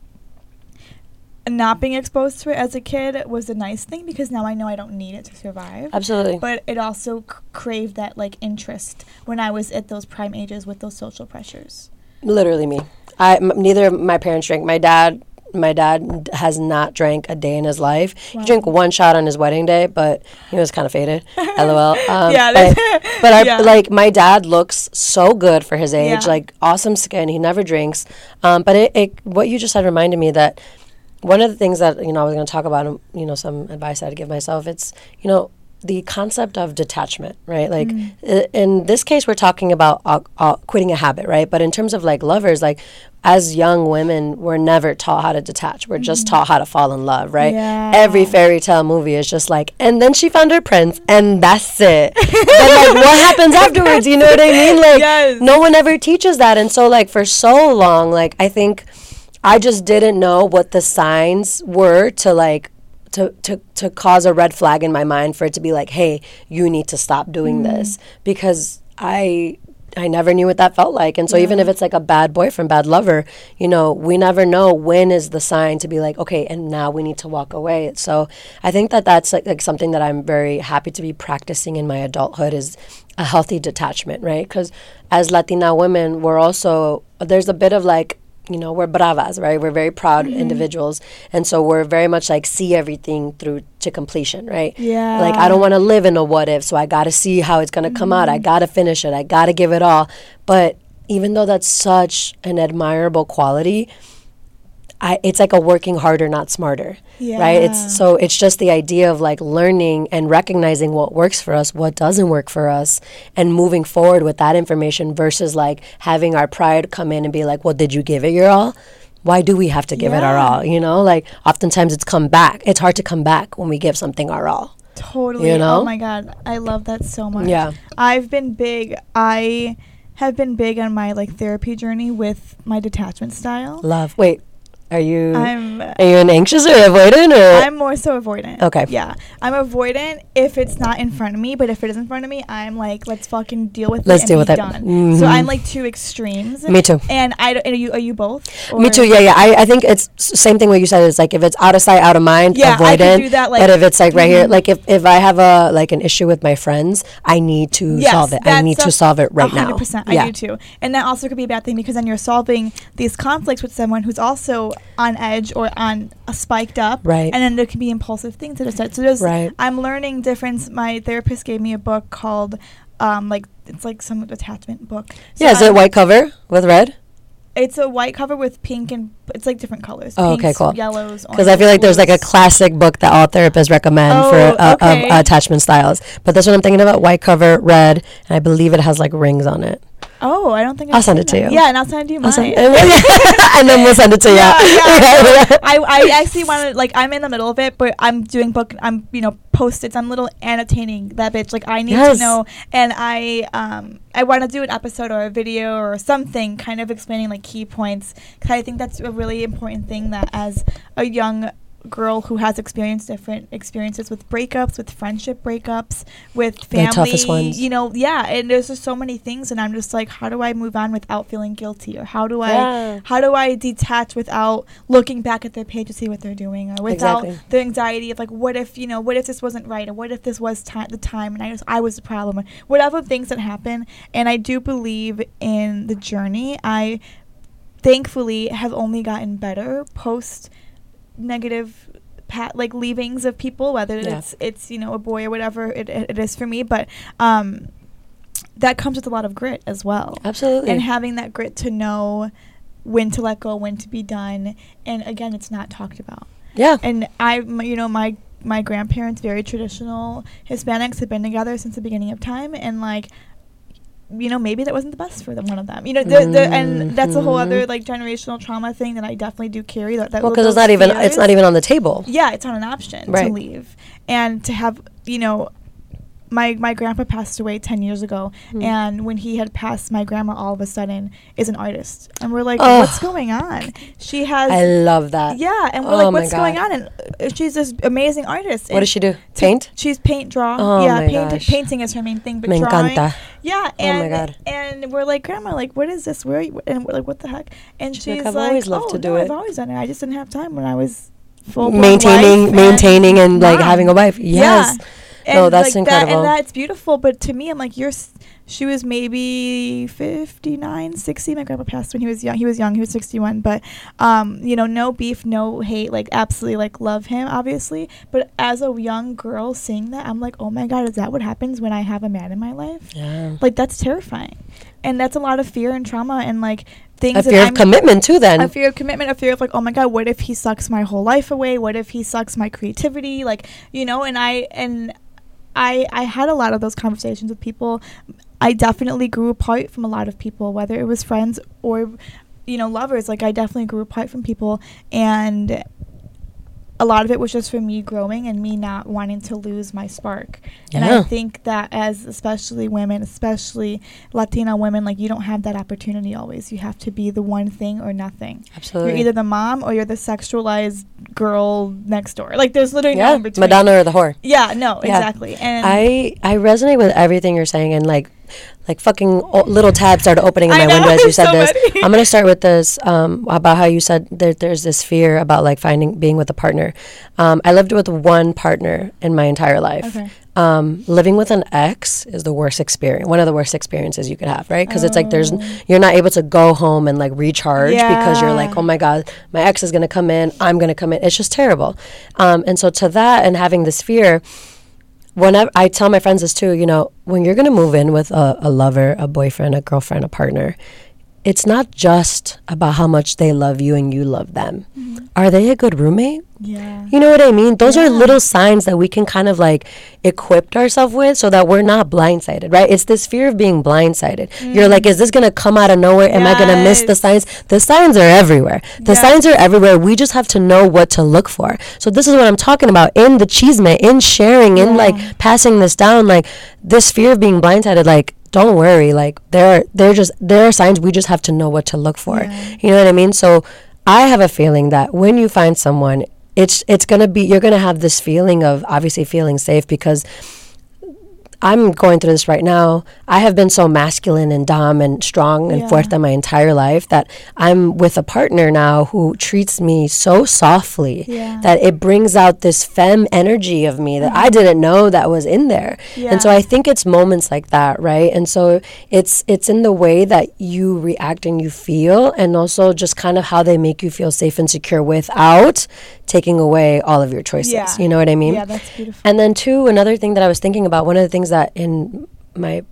not being exposed to it as a kid was a nice thing because now I know I don't need it to survive. Absolutely. But it also c- craved that like interest when I was at those prime ages with those social pressures. Literally me. I m- neither of my parents drank. My dad, my dad has not drank a day in his life. Wow. He drank one shot on his wedding day, but he was kind of faded. LOL. Um, Yeah, but that's- but I yeah. like my dad looks so good for his age. Yeah. Like awesome skin. He never drinks. Um, but it, it what you just said reminded me that one of the things that you know I was going to talk about, um, you know, some advice I'd give myself. It's you know. the concept of detachment, right? Like Mm. i- in this case, we're talking about uh, uh, quitting a habit, right? But in terms of like lovers, like as young women, we're never taught how to detach. We're just taught how to fall in love, right? Yeah. Every fairy tale movie is just like, and then she found her prince, and that's it. But like, what happens afterwards? You know what I mean? Like, Yes. no one ever teaches that. And so, like, for so long, like, I think I just didn't know what the signs were to like. To, to, to cause a red flag in my mind for it to be like, hey, you need to stop doing Mm. this, because I I never knew what that felt like. And so even Yeah. if it's like a bad boyfriend, bad lover, you know, we never know when is the sign to be like, okay, and now we need to walk away. So I think that that's like, like something that I'm very happy to be practicing in my adulthood is a healthy detachment, right? Because as Latina women, we're also, there's a bit of like, you know, we're bravas, right? We're very proud Mm-hmm. individuals. And so we're very much like see everything through to completion, right? Yeah. Like, I don't want to live in a what if, so I got to see how it's going to Mm-hmm. come out. I got to finish it. I got to give it all. But even though that's such an admirable quality, I, it's like a working harder, not smarter, right? Yeah. It's so it's just the idea of like learning and recognizing what works for us, what doesn't work for us, and moving forward with that information versus like having our pride come in and be like, well, did you give it your all? Why do we have to give it our Yeah. all? You know, like oftentimes it's come back. It's hard to come back when we give something our all. Totally. You know? Oh my God. I love that so much. Yeah. I've been big. I have been big on my like therapy journey with my detachment style. Love. Wait, are you I'm are you an anxious or avoidant or? I'm more so avoidant. Okay. Yeah. I'm avoidant if it's not in front of me, but if it is in front of me, I'm like, let's fucking deal with Let's it. deal and with be it. Done. Mhm. So I'm like two extremes. Me too. And I don't, are you are you both? Me Or- too. Yeah, yeah. I, I think it's s- same thing. What you said is like if it's out of sight, out of mind, Yeah, I avoidant. can do that, like- but if it's like right here, Mhm. like if, if I have a like an issue with my friends, I need to Yes, solve it. I that's need a- to solve it right one hundred now. percent. Yeah. I do too. And that also could be a bad thing because then you're solving these conflicts with someone who's also on edge or on uh, spiked up. Right. And then there could be impulsive things that are said. So there's, Right. I'm learning difference. My therapist gave me a book called, um, like, it's like some attachment book. So Yeah. Is it I'm- white cover with red? It's a white cover with pink and it's like different colors. Oh, Pinks, okay, cool. Yellows. Because I feel like there's like a classic book that all therapists recommend Oh, for uh, okay. of uh, attachment styles. But this one I'm thinking about, white cover, red, and I believe it has like rings on it. Oh, I don't think I've I'll send seen it to that. you. Yeah, and I'll send it to you mine. Send, and then we'll send it to you. Yeah, yeah. yeah. I, I actually want to, like, I'm in the middle of it, but I'm doing book, I'm, you know, post-its. I'm little annotating that bitch. Like, I need Yes. to know. And I, um, I want to do an episode or a video or something kind of explaining, like, key points. Because I think that's a really important thing that as a young girl who has experienced different experiences with breakups, with friendship breakups, with family, The toughest ones. you know, yeah, and there's just so many things, and I'm just like, how do I move on without feeling guilty, or how do I, Yeah. how do I detach without looking back at their page to see what they're doing, or without Exactly. the anxiety of like, what if, you know, what if this wasn't right, or what if this was ti- the time and I was I was the problem, or whatever things that happen. And I do believe in the journey. I thankfully have only gotten better post negative pat like leavings of people, whether Yeah. it's it's you know a boy or whatever it, it, it is for me, but um that comes with a lot of grit as well, Absolutely. and having that grit to know when to let go, when to be done. And again, it's not talked about. yeah. And I m- you know my my grandparents, very traditional Hispanics, have been together since the beginning of time, and like, you know, maybe that wasn't the best for them, one of them. You know, the, the, and that's a whole other like generational trauma thing that I definitely do carry. That, that Well, because those it's not even fears. it's not even on the table. Yeah, it's not an option Right. to leave, and to have, you know, my my grandpa passed away ten years ago, Mm. and when he had passed, my grandma all of a sudden is an artist, and we're like, Oh. what's going on? She has. I love that. Yeah, and we're Oh like, my what's going God. on? And uh, she's this amazing artist. What and does she do? to- Paint? She's paint, draw. Oh yeah, my paint, gosh. painting is her main thing, but Me drawing. encanta. Yeah, Oh and my God. and we're like, grandma, like, what is this? Where are you? And we're like, what the heck? And She's she's like, like, "I've always loved oh, to do no, it." I've always done it. I just didn't have time when I was full Maintaining, maintaining, and like mom. having a wife. Yes. Yeah. No, And, that's like, incredible. That, and that's beautiful. But to me, I'm like, you're. S- she was maybe fifty-nine, sixty. My grandpa passed when he was young. He was young. He was sixty-one. But, um, you know, no beef, no hate. Like, absolutely, like, love him, obviously. But as a young girl seeing that, I'm like, oh my God, is that what happens when I have a man in my life? Yeah. Like, that's terrifying. And that's a lot of fear and trauma and, like, things A that fear I'm of commitment too. Then a fear of commitment, a fear of like, oh my God, what if he sucks my whole life away? What if he sucks my creativity? Like, you know, and I and I I had a lot of those conversations with people. I definitely grew apart from a lot of people, whether it was friends or, you know, lovers. Like, I definitely grew apart from people, and a lot of it was just for me growing and me not wanting to lose my spark. And Yeah. I think that as especially women, especially Latina women, like, you don't have that opportunity always. You have to be the one thing or nothing. absolutely. You're either the mom or you're the sexualized girl next door. Like, there's literally no yeah, in between. Madonna or the whore. Yeah, no, Yeah. exactly. And I I resonate with everything you're saying, and like like fucking o- little tabs started opening in I my know, window as you there's said so this. many. I'm gonna start with this um, about how you said that there's this fear about like finding being with a partner. Um, I lived with one partner in my entire life. Okay. Um, living with an ex is the worst experience, one of the worst experiences you could have, right? Because it's like there's Oh. you're not able to go home and like recharge because you're like, Yeah. oh my God, my ex is gonna come in, I'm gonna come in. It's just terrible. Um, and so to that and having this fear, whenever I tell my friends this too, you know, when you're going to move in with a, a lover, a boyfriend, a girlfriend, a partner, it's not just about how much they love you and you love them. Mm-hmm. Are they a good roommate? Yeah. You know what I mean? Those are Yeah. little signs that we can kind of like equip ourselves with so that we're not blindsided, right? It's this fear of being blindsided. You're like, is this going to come out of nowhere? Am I going to miss the Yes. signs? The signs are everywhere. The Yeah. signs are everywhere. We just have to know what to look for. So this is what I'm talking about in the cheesemate, in sharing, in Yeah. like passing this down, like this fear of being blindsided, like, don't worry, like there are there are just there are signs, we just have to know what to look for. Yeah. You know what I mean? So I have a feeling that when you find someone, it's it's gonna be you're gonna have this feeling of obviously feeling safe, because I'm going through this right now. I have been so masculine and dom and strong and Yeah. fuerte my entire life that I'm with a partner now who treats me so softly Yeah. that it brings out this femme energy of me that I didn't know that was in there. And so Yeah. I think it's moments like that, right? And so it's it's in the way that you react and you feel, and also just kind of how they make you feel safe and secure without taking away all of your choices. Yeah. You know what I mean? Yeah, that's beautiful. And then two, another thing that I was thinking about, one of the things that in my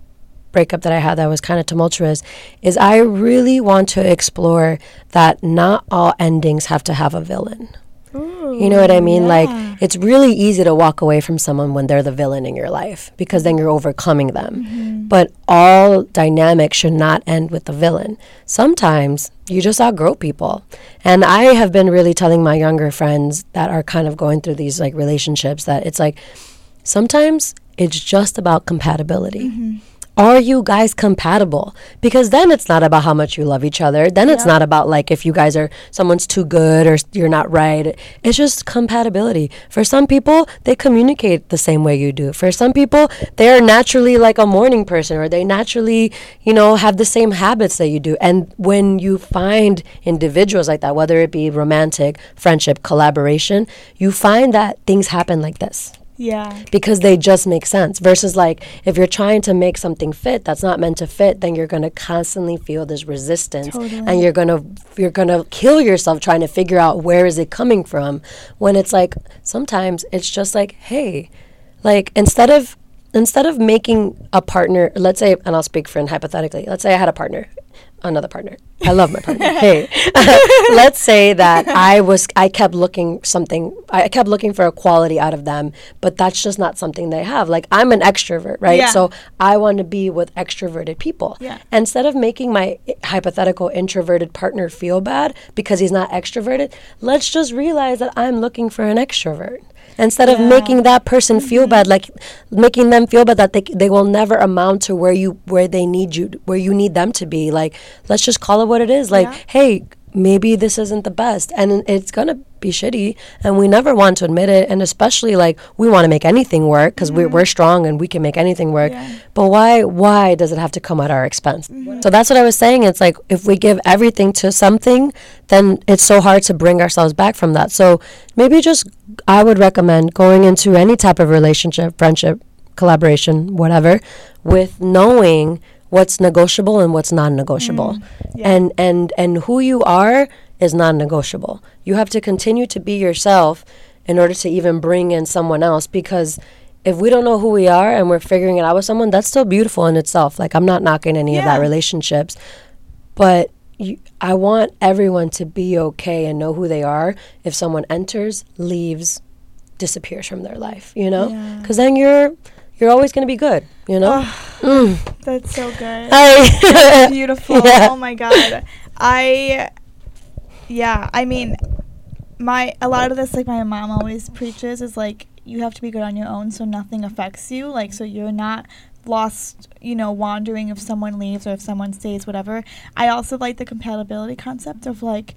breakup that I had that was kind of tumultuous is I really want to explore that not all endings have to have a villain. Ooh, you know what I mean? yeah. Like, it's really easy to walk away from someone when they're the villain in your life because then you're overcoming them. Mm-hmm. But all dynamics should not end with the villain. Sometimes you just outgrow people. And I have been really telling my younger friends that are kind of going through these like relationships that it's like sometimes it's just about compatibility. Mm-hmm. Are you guys compatible? Because then it's not about how much you love each other. Then it's Yeah. not about like if you guys are, someone's too good or you're not right. It's just compatibility. For some people, they communicate the same way you do. For some people, they're naturally like a morning person or they naturally, you know, have the same habits that you do. And when you find individuals like that, whether it be romantic, friendship, collaboration, you find that things happen like this. Yeah. Because they just make sense versus like if you're trying to make something fit that's not meant to fit, then you're going to constantly feel this resistance Totally. and you're going to you're going to kill yourself trying to figure out where is it coming from when it's like sometimes it's just like, hey, like instead of instead of making a partner, let's say, and I'll speak for hypothetically, let's say I had a partner, another partner. I love my partner. Hey, let's say that I was, I kept looking something, I kept looking for a quality out of them, but that's just not something they have. Like I'm an extrovert, right? Yeah. So I want to be with extroverted people. Yeah. Instead of making my hypothetical introverted partner feel bad because he's not extroverted, let's just realize that I'm looking for an extrovert. Instead of Yeah. making that person feel bad, like making them feel bad that they they will never amount to where you where they need you where you need them to be. Like let's just call it what it is. Like, Yeah. hey, maybe this isn't the best, and it's gonna be shitty, and we never want to admit it. And especially like we want to make anything work because we're we're strong and we can make anything work. Yeah. But why why does it have to come at our expense? So that's what I was saying. It's like if we give everything to something, then it's so hard to bring ourselves back from that. So maybe just I would recommend going into any type of relationship, friendship, collaboration, whatever, with knowing what's negotiable and what's non-negotiable. yeah. And and and who you are is non-negotiable. You have to continue to be yourself in order to even bring in someone else, because if we don't know who we are and we're figuring it out with someone, that's still beautiful in itself. Like I'm not knocking any of that Yeah. relationships, but you, I want everyone to be okay and know who they are if someone enters, leaves, disappears from their life, you know? Yeah. Because then you're you're always going to be good, you know? Mm. That's so good. I Beautiful. Yeah. Oh my God. I, yeah, I mean, my, a lot of this, like my mom always preaches is like, you have to be good on your own so nothing affects you. Like, so you're not lost, you know, wandering if someone leaves or if someone stays, whatever. I also like the compatibility concept of like,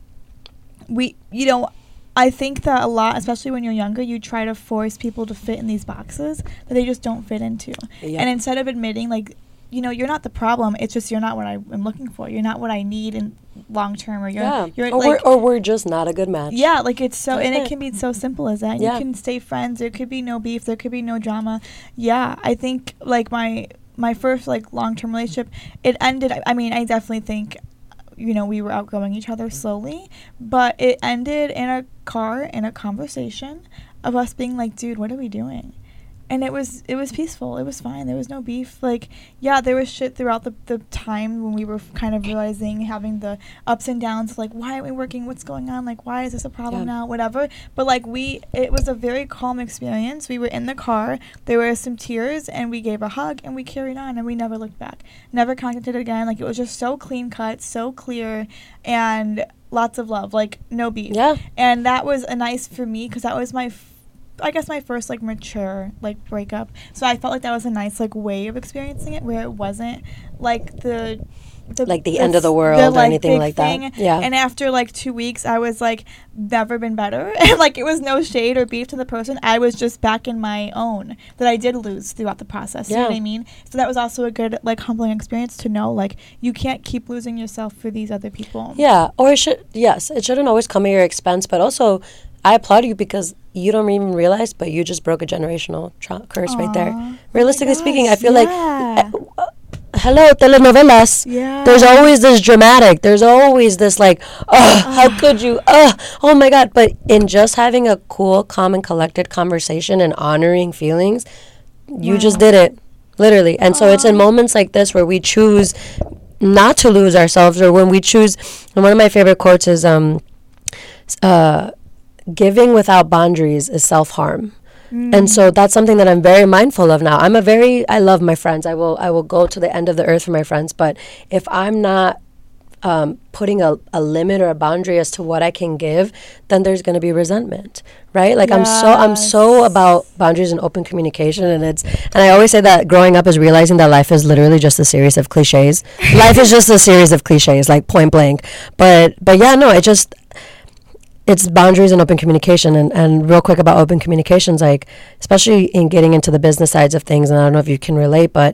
we, you know, I think that a lot, especially when you're younger, you try to force people to fit in these boxes that they just don't fit into. Yeah. And instead of admitting, like, you know, you're not the problem, it's just you're not what I am looking for. You're not what I need in long term, or you're, yeah. you're or, like, we're, or we're just not a good match. yeah, like it's so, That's and it. it can be so simple as that. Yeah. You can stay friends. There could be no beef. There could be no drama. Yeah, I think like my my first like long term relationship, it ended. I, I mean, I definitely think, you know, we were outgrowing each other slowly, but it ended in a car in a conversation of us being like, dude, what are we doing? And it was it was peaceful. It was fine. There was no beef. Like, yeah, there was shit throughout the, the time when we were f- kind of realizing, having the ups and downs, like, why aren't we working? What's going on? Like, why is this a problem Yeah. now? Whatever. But, like, we, it was a very calm experience. We were in the car. There were some tears, and we gave a hug, and we carried on, and we never looked back. Never contacted again. Like, it was just so clean cut, so clear, and lots of love. Like, no beef. Yeah. And that was a nice for me, because that was my f- I guess my first like mature like breakup, so I felt like that was a nice like way of experiencing it, where it wasn't like the, the Like the the end of the s- world or anything big like that. thing. Yeah. And after like two weeks, I was like, never been better. And like it was no shade or beef to the person. I was just back in my own that I did lose throughout the process. You know Yeah. what I mean? So that was also a good like humbling experience to know like you can't keep losing yourself for these other people. Yeah, or it should, yes, it shouldn't always come at your expense, but also I applaud you because you don't even realize, but you just broke a generational tra- curse right Aw. there. Oh Realistically my speaking, I gosh, feel yeah. like, uh, hello, telenovelas. Yeah. There's always this dramatic. There's always this like, oh, how could you? Oh, oh my God. But in just having a cool, calm, and collected conversation and honoring feelings, you just Wow. did it. Literally. And so it's in moments like this where we choose not to lose ourselves, or when we choose, and one of my favorite quotes is, um, uh, giving without boundaries is self-harm. Mm. And so that's something that I'm very mindful of now. I'm a very, I love my friends. I will, I will go to the end of the earth for my friends. But if I'm not um, putting a, a limit or a boundary as to what I can give, then there's going to be resentment, right? Like yes. I'm so, I'm so about boundaries and open communication. And it's, and I always say that growing up is realizing that life is literally just a series of cliches. Life is just a series of cliches, like point blank. But, but yeah, no, it just, it's boundaries and open communication. And, and real quick about open communications, like, especially in getting into the business sides of things, and I don't know if you can relate, but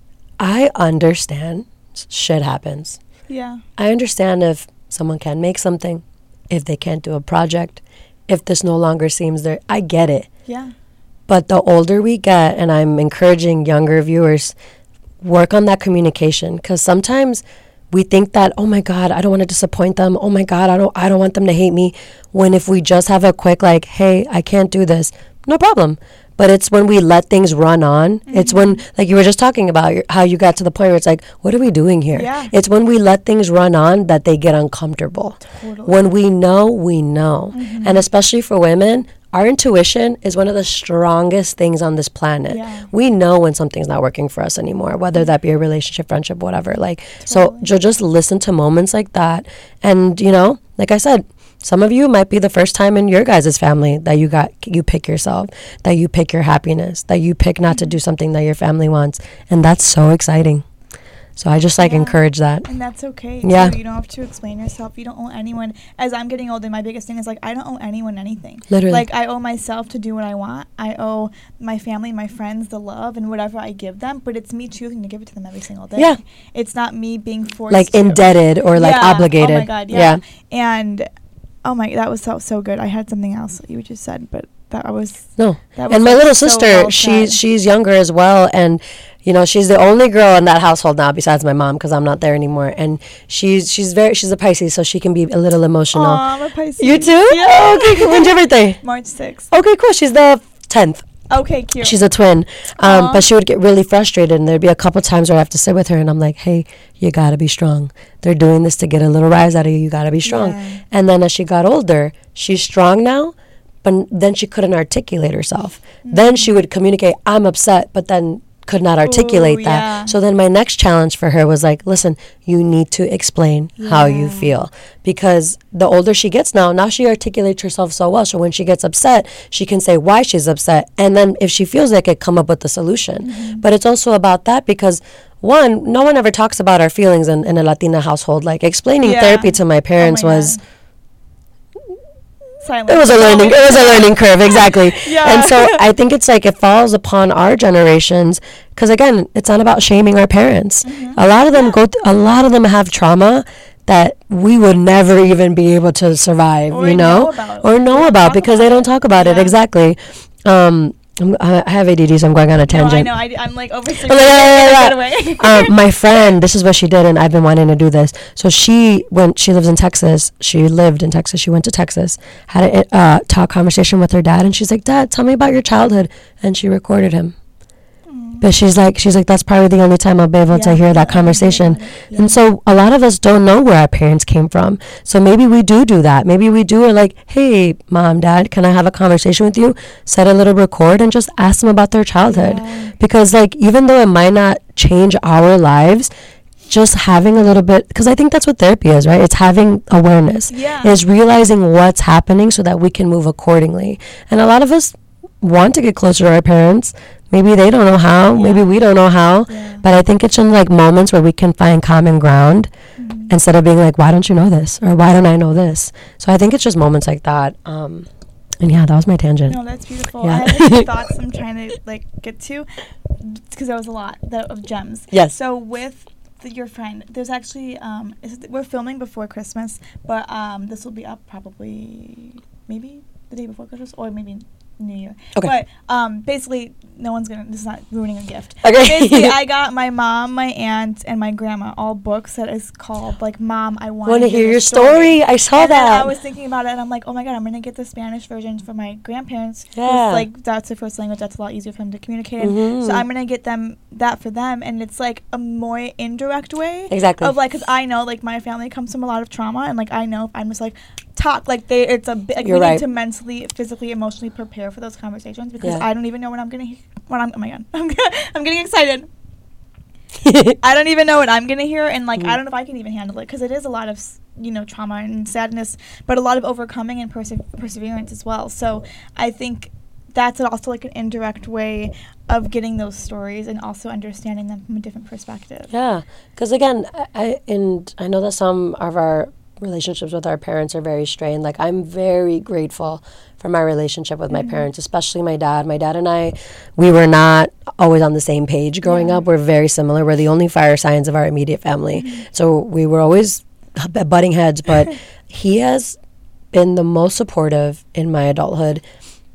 I understand shit happens. Yeah. I understand if someone can't make something, if they can't do a project, if this no longer seems there. I get it. Yeah. But the older we get, and I'm encouraging younger viewers, work on that communication, because sometimes we think that, oh my God, I don't want to disappoint them. Oh my God, I don't I don't want them to hate me. When if we just have a quick like, hey, I can't do this, no problem. But it's when we let things run on. Mm-hmm. It's when, like you were just talking about, your, how you got to the point where it's like, what are we doing here? Yeah. It's when we let things run on that they get uncomfortable. Totally. When we know, we know. Mm-hmm. And especially for women, our intuition is one of the strongest things on this planet. Yeah. We know when something's not working for us anymore, whether that be a relationship, friendship, whatever. Like, totally. So just listen to moments like that. And, you know, like I said, some of you might be the first time in your guys' family that you got you pick yourself, that you pick your happiness, that you pick not to do something that your family wants. And that's so exciting. So I just like yeah. encourage that. And that's okay. Yeah. Too. You don't have to explain yourself. You don't owe anyone. As I'm getting older, my biggest thing is like I don't owe anyone anything. Literally. Like I owe myself to do what I want. I owe my family, my friends, the love and whatever I give them. But it's me choosing to give it to them every single day. Yeah. It's not me being forced. Like to. indebted or like yeah. obligated. Oh my God. Yeah. yeah. And oh my, that was so so good. I had something else that you just said, but that I was no. That was and my little so sister, well she's she's younger as well, and you know she's the only girl in that household now besides my mom because I'm not there anymore. And she's she's very she's a Pisces, so she can be a little emotional. Oh, I'm a Pisces. You too? Yeah. Oh, okay. When's your birthday? March sixth. Okay, cool. She's the tenth. Okay, cute. She's a twin. Um, but she would get really frustrated, and there'd be a couple times where I have to sit with her, and I'm like, hey, you got to be strong. They're doing this to get a little rise out of you. You got to be strong. Yeah. And then as she got older, she's strong now, but then she couldn't articulate herself. Mm-hmm. Then she would communicate, I'm upset, but then could not articulate Ooh, that. Yeah. So then my next challenge for her was like, listen, you need to explain yeah. how you feel. Because the older she gets now, now she articulates herself so well. So when she gets upset, she can say why she's upset. And then if she feels like it, come up with the solution. Mm-hmm. But it's also about that because one, no one ever talks about our feelings in, in a Latina household. Like explaining yeah. therapy to my parents oh my was... God. Silence. It was a learning. It was a learning curve, exactly. Yeah. And so I think it's like it falls upon our generations because again, it's not about shaming our parents. Mm-hmm. A lot of them yeah. go. Th- a lot of them have trauma that we would never even be able to survive. Or you know, know about. or know about because about they don't talk about it. it. Yeah. Exactly. Um, I'm, I have A D D, so I'm going on a tangent. No, I know. I, I'm like overthinking. Yeah, yeah, yeah. um, my friend, this is what she did, and I've been wanting to do this. So she, when she lives in Texas, she lived in Texas. She went to Texas, had a uh, talk conversation with her dad, and she's like, "Dad, tell me about your childhood," and she recorded him. But she's like, she's like, that's probably the only time I'll be able yeah, to hear that conversation. Yeah. And so a lot of us don't know where our parents came from. So maybe we do do that. Maybe we do are like, hey, mom, dad, can I have a conversation with you? Set a little record and just ask them about their childhood. Yeah. Because like, even though it might not change our lives, just having a little bit, because I think that's what therapy is, right? It's having awareness. Yeah. It's realizing what's happening so that we can move accordingly. And a lot of us want to get closer to our parents. Maybe they don't know how. Yeah. Maybe we don't know how. Yeah. But I think it's in like moments where we can find common ground mm-hmm. instead of being like, why don't you know this? Or why don't I know this? So I think it's just moments like that. Um, and yeah, that was my tangent. No, that's beautiful. Yeah. I have like thoughts I'm trying to like get to because there was a lot that, of gems. Yes. So with the, your friend, there's actually, um, is it, we're filming before Christmas, but um, this will be up probably maybe the day before Christmas or maybe New Year. Okay. But um, basically, no one's gonna. This is not ruining a gift. Okay. Basically, I got my mom, my aunt, and my grandma all books that is called like "Mom, I Want Want to hear your story. story. I saw and that. Then I was thinking about it, and I'm like, oh my god, I'm gonna get the Spanish version for my grandparents. Yeah. Like that's their first language. That's a lot easier for them to communicate. Mm-hmm. So I'm gonna get them that for them, and it's like a more indirect way. Exactly. Of like, cause I know like my family comes from a lot of trauma, and like I know if I'm just like talk like they it's a bit like You're we right. need to mentally, physically, emotionally prepare for those conversations because Yeah. I don't even know what I'm gonna hear. What I'm oh my god I'm I'm getting excited. I don't even know what I'm gonna hear, and like mm. I don't know if I can even handle it because it is a lot of you know trauma and sadness, but a lot of overcoming and perse- perseverance as well. So I think that's also like an indirect way of getting those stories and also understanding them from a different perspective. Yeah, because again, I and I know that some of our relationships with our parents are very strained. Like I'm very grateful for my relationship with mm-hmm. my parents, especially my dad. My dad and I, we were not always on the same page growing yeah. up. We're very similar. We're the only fire signs of our immediate family. Mm-hmm. So we were always butting heads, but he has been the most supportive in my adulthood.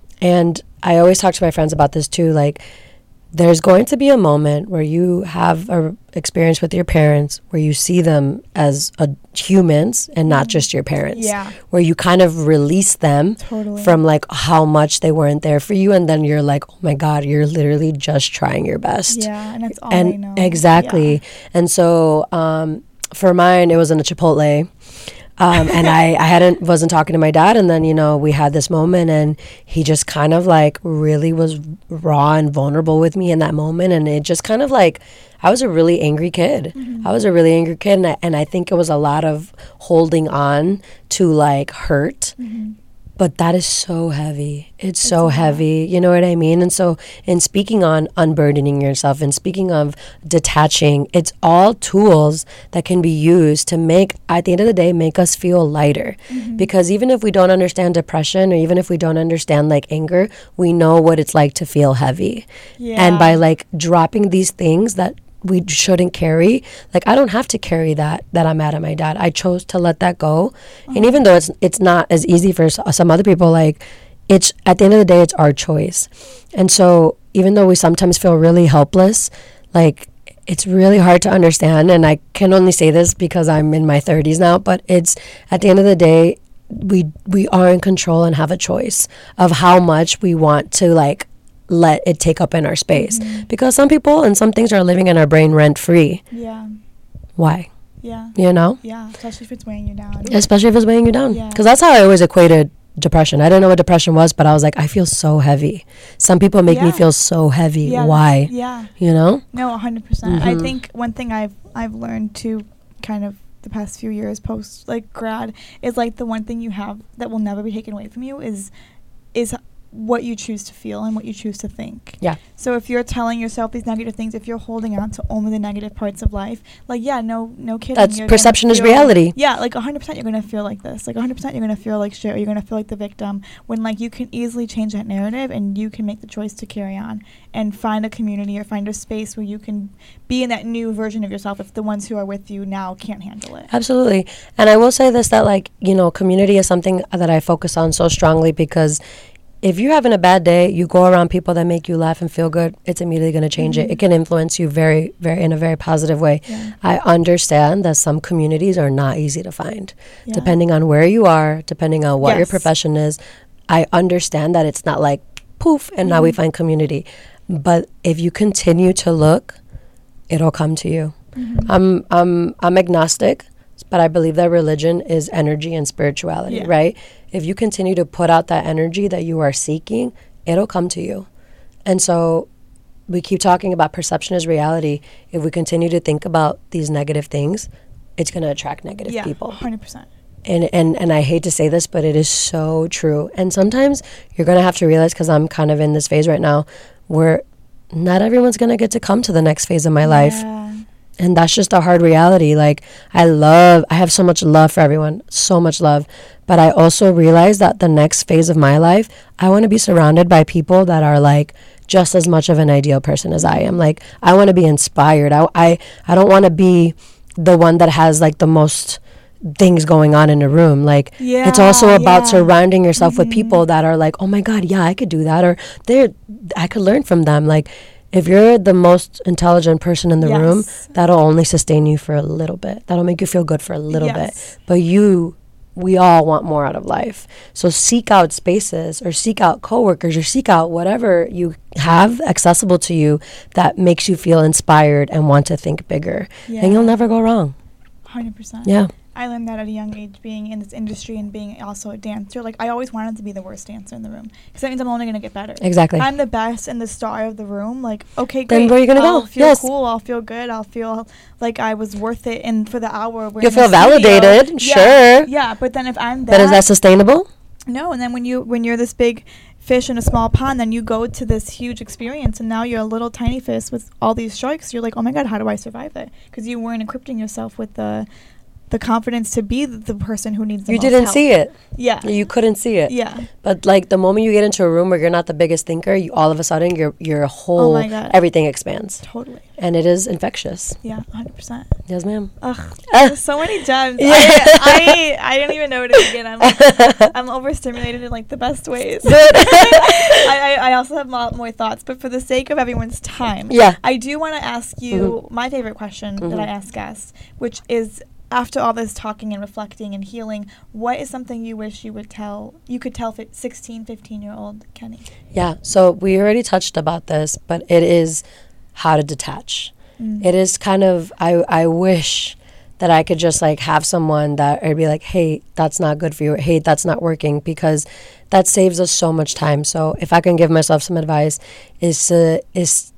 And I always talk to my friends about this too, like there's going to be a moment where you have a experience with your parents where you see them as a humans and not just your parents. Yeah. Where you kind of release them totally. From like how much they weren't there for you, and then you're like, oh my God, you're literally just trying your best. Yeah, and that's all and I know. Exactly. Yeah. And so um, for mine, it was in a Chipotle. Um, and I, I hadn't wasn't talking to my dad, and then you know we had this moment, and he just kind of like really was raw and vulnerable with me in that moment, and it just kind of like I was a really angry kid. Mm-hmm. I was a really angry kid, and I, and I think it was a lot of holding on to like hurt. Mm-hmm. But that is so heavy. It's, it's so heavy. You know what I mean? And so in speaking on unburdening yourself and speaking of detaching, it's all tools that can be used to make, at the end of the day, make us feel lighter. Mm-hmm. Because even if we don't understand depression or even if we don't understand like anger, we know what it's like to feel heavy. Yeah. And by like dropping these things that we shouldn't carry, like I don't have to carry that that I'm mad at my dad. I chose to let that go. Uh-huh. And even though it's it's not as easy for some other people, like it's at the end of the day it's our choice. And so even though we sometimes feel really helpless, like it's really hard to understand, and I can only say this because I'm in my thirties now, but it's at the end of the day we we are in control and have a choice of how much we want to like let it take up in our space. Mm-hmm. Because some people and some things are living in our brain rent free. Yeah. Why? Yeah. You know? Yeah, especially if it's weighing you down. Especially if it's weighing you down. Yeah. Because that's how I always equated depression. I didn't know what depression was, but I was like, I feel so heavy. Some people make yeah. me feel so heavy. Yeah, Why? Yeah. You know? No, one hundred percent. Mm-hmm. I think one thing I've I've learned to kind of the past few years post like grad is like the one thing you have that will never be taken away from you is is what you choose to feel and what you choose to think. Yeah. So if you're telling yourself these negative things, if you're holding on to only the negative parts of life, like, yeah, no no kidding. That's perception is reality. Yeah, like one hundred percent you're going to feel like this. Like one hundred percent you're going to feel like shit, or you're going to feel like the victim, when like you can easily change that narrative and you can make the choice to carry on and find a community or find a space where you can be in that new version of yourself if the ones who are with you now can't handle it. Absolutely. And I will say this, that like, you know, community is something that I focus on so strongly because if you're having a bad day, you go around people that make you laugh and feel good, it's immediately going to change mm-hmm. it. It can influence you very, very in a very positive way. Yeah. I understand that some communities are not easy to find, yeah. depending on where you are, depending on what yes. your profession is. I understand that it's not like poof, and mm-hmm. now we find community. But if you continue to look, it'll come to you. Mm-hmm. I'm, I'm, I'm agnostic, but I believe that religion is energy and spirituality, yeah. right? If you continue to put out that energy that you are seeking, it'll come to you. And so we keep talking about perception is reality. If we continue to think about these negative things, it's going to attract negative yeah, people. one hundred percent. And, and, and I hate to say this, but it is so true. And sometimes you're going to have to realize, because I'm kind of in this phase right now, where not everyone's going to get to come to the next phase of my yeah. life. And that's just a hard reality. Like, I love, I have so much love for everyone, so much love. But I also realize that the next phase of my life, I want to be surrounded by people that are like just as much of an ideal person as I am. Like, I want to be inspired. I, I, I don't want to be the one that has like the most things going on in a room. Like Yeah, it's also about yeah. surrounding yourself Mhm. with people that are like, oh my God, yeah, I could do that, or they're I could learn from them. Like if you're the most intelligent person in the room, Yes. that'll only sustain you for a little bit. That'll make you feel good for a little Yes. bit. But you we all want more out of life. So seek out spaces or seek out coworkers or seek out whatever you have accessible to you that makes you feel inspired and want to think bigger. Yeah. And you'll never go wrong. one hundred percent. Yeah. I learned that at a young age, being in this industry and being also a dancer. Like, I always wanted to be the worst dancer in the room, because that means I'm only going to get better. Exactly. If I'm the best and the star of the room, like, okay, great. Then where are you gonna I'll go? feel Yes. cool. I'll feel good. I'll feel like I was worth it. And for the hour, we're You'll in the feel studio. validated, Yeah, sure. Yeah, but then if I'm that, But is that sustainable? no, and then when you when you're this big fish in a small pond, then you go to this huge experience, and now you're a little tiny fish with all these sharks. You're like, oh my God, how do I survive that? Because you weren't equipping yourself with the the confidence to be the, the person who needs the You most didn't help. see it. Yeah. You couldn't see it. Yeah. But like the moment you get into a room where you're not the biggest thinker, you all of a sudden your your whole Oh my God. everything expands. Totally. And it is infectious. Yeah, one hundred percent. Yes, ma'am. Ugh, Ah. there's so many gems. Yeah. I, I I don't even know where to begin. I'm like, I'm overstimulated in like the best ways. Good. I, I I also have a lot more thoughts, but for the sake of everyone's time, Yeah. I do want to ask you my favorite question that I Mhm. ask guests, which is, after all this talking and reflecting and healing, what is something you wish you would tell you could tell fi- sixteen, fifteen year old Kenny? Yeah. So we already touched about this, but it is how to detach. Mm. It is kind of I I wish that I could just like have someone that I'd be like, hey, that's not good for you, or hey, that's not working, because that saves us so much time. So if I can give myself some advice, is to is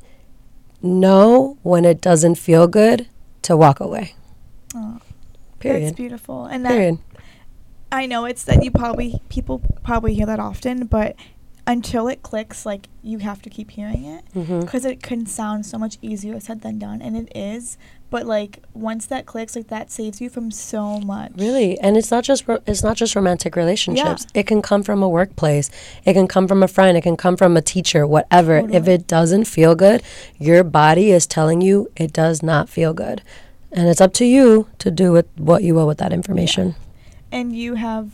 know when it doesn't feel good to walk away. Oh, Period. that's beautiful. And that, Period. I know it's that you probably people probably hear that often, but until it clicks, like, you have to keep hearing it, Mhm. because it can sound so much easier said than done, and it is. But like, once that clicks, like, that saves you from so much. Really, and it's not just ro- it's not just romantic relationships. It can come from a workplace. It can come from a friend. It can come from a teacher. Whatever. If Totally. it doesn't feel good, your body is telling you it does not feel good, and it's up to you to do with what you will with that information. And you have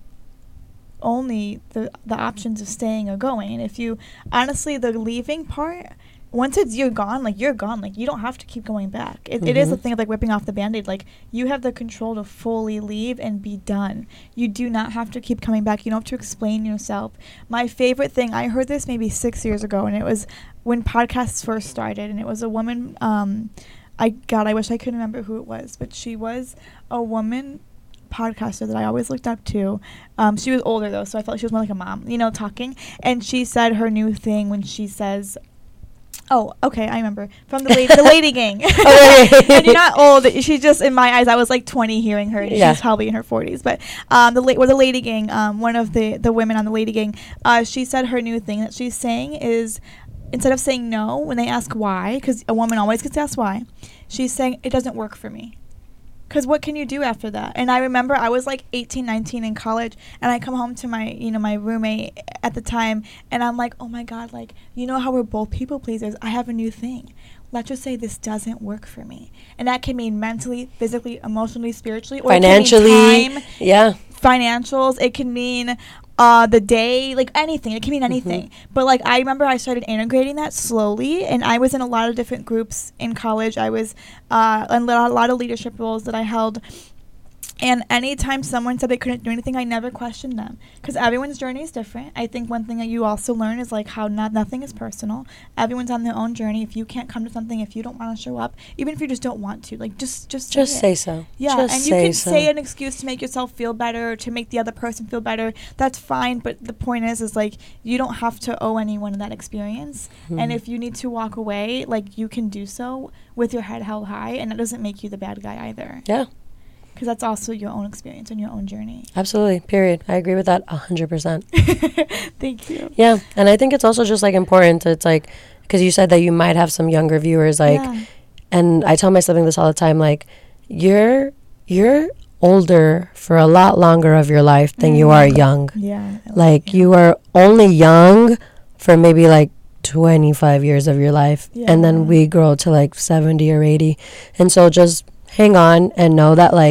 only the the options of staying or going. And if you honestly, the leaving part, once it's you're gone, like, you're gone, like, you don't have to keep going back. It, it is a Mhm. thing of like ripping off the band-aid. Like, you have the control to fully leave and be done. You do not have to keep coming back. You don't have to explain yourself. My favorite thing, I heard this maybe six years ago, and it was when podcasts first started, and it was a woman, um I God, I wish I could remember who it was, but she was a woman podcaster that I always looked up to. Um, she was older though, so I felt like she was more like a mom, you know, talking. And she said her new thing when she says, "Oh, okay, I remember from the lady, the Lady Gang." And you're not old. She just, in my eyes, I was like twenty hearing her. And Yeah. She's probably in her forties, but um, the la- well, the Lady Gang, um, one of the the women on the Lady Gang, uh, she said her new thing that she's saying is, instead of saying no when they ask why, because a woman always gets asked why, she's saying it doesn't work for me. Because what can you do after that? And I remember I was like eighteen, nineteen in college, and I come home to my, you know, my roommate at the time, and I'm like, oh my God, like, you know how we're both people pleasers? I have a new thing. Let's just say this doesn't work for me. And that can mean mentally, physically, emotionally, spiritually, or Financially, it can mean time, yeah. financials, it can mean uh the day, like anything. It can mean anything. Mm-hmm. But like, I remember I started integrating that slowly, and I was in a lot of different groups in college. I was uh in a lot of leadership roles that I held. And anytime someone said they couldn't do anything, I never questioned them, because everyone's journey is different. I think one thing that you also learn is like how not nothing is personal. Everyone's on their own journey. If you can't come to something, if you don't want to show up, even if you just don't want to, like, just just say Just it. say so. Yeah, Just and you say can so. say an excuse to make yourself feel better, or to make the other person feel better. That's fine, but the point is, is like, you don't have to owe anyone that experience. And Mhm. if you need to walk away, like, you can do so with your head held high, and that doesn't make you the bad guy either. Yeah. Because that's also your own experience and your own journey. Absolutely. Period. I agree with that a hundred percent. Thank you. Yeah, and I think it's also just like important. To, it's like, because you said that you might have some younger viewers, like, Yeah. and I tell my sibling this all the time, like, you're you're older for a lot longer of your life than you are Mm. young. Yeah. I Like, yeah. you are only young for maybe like twenty-five years of your life, and then Yeah. we grow to like seventy or eighty, and so just hang on and know that, like,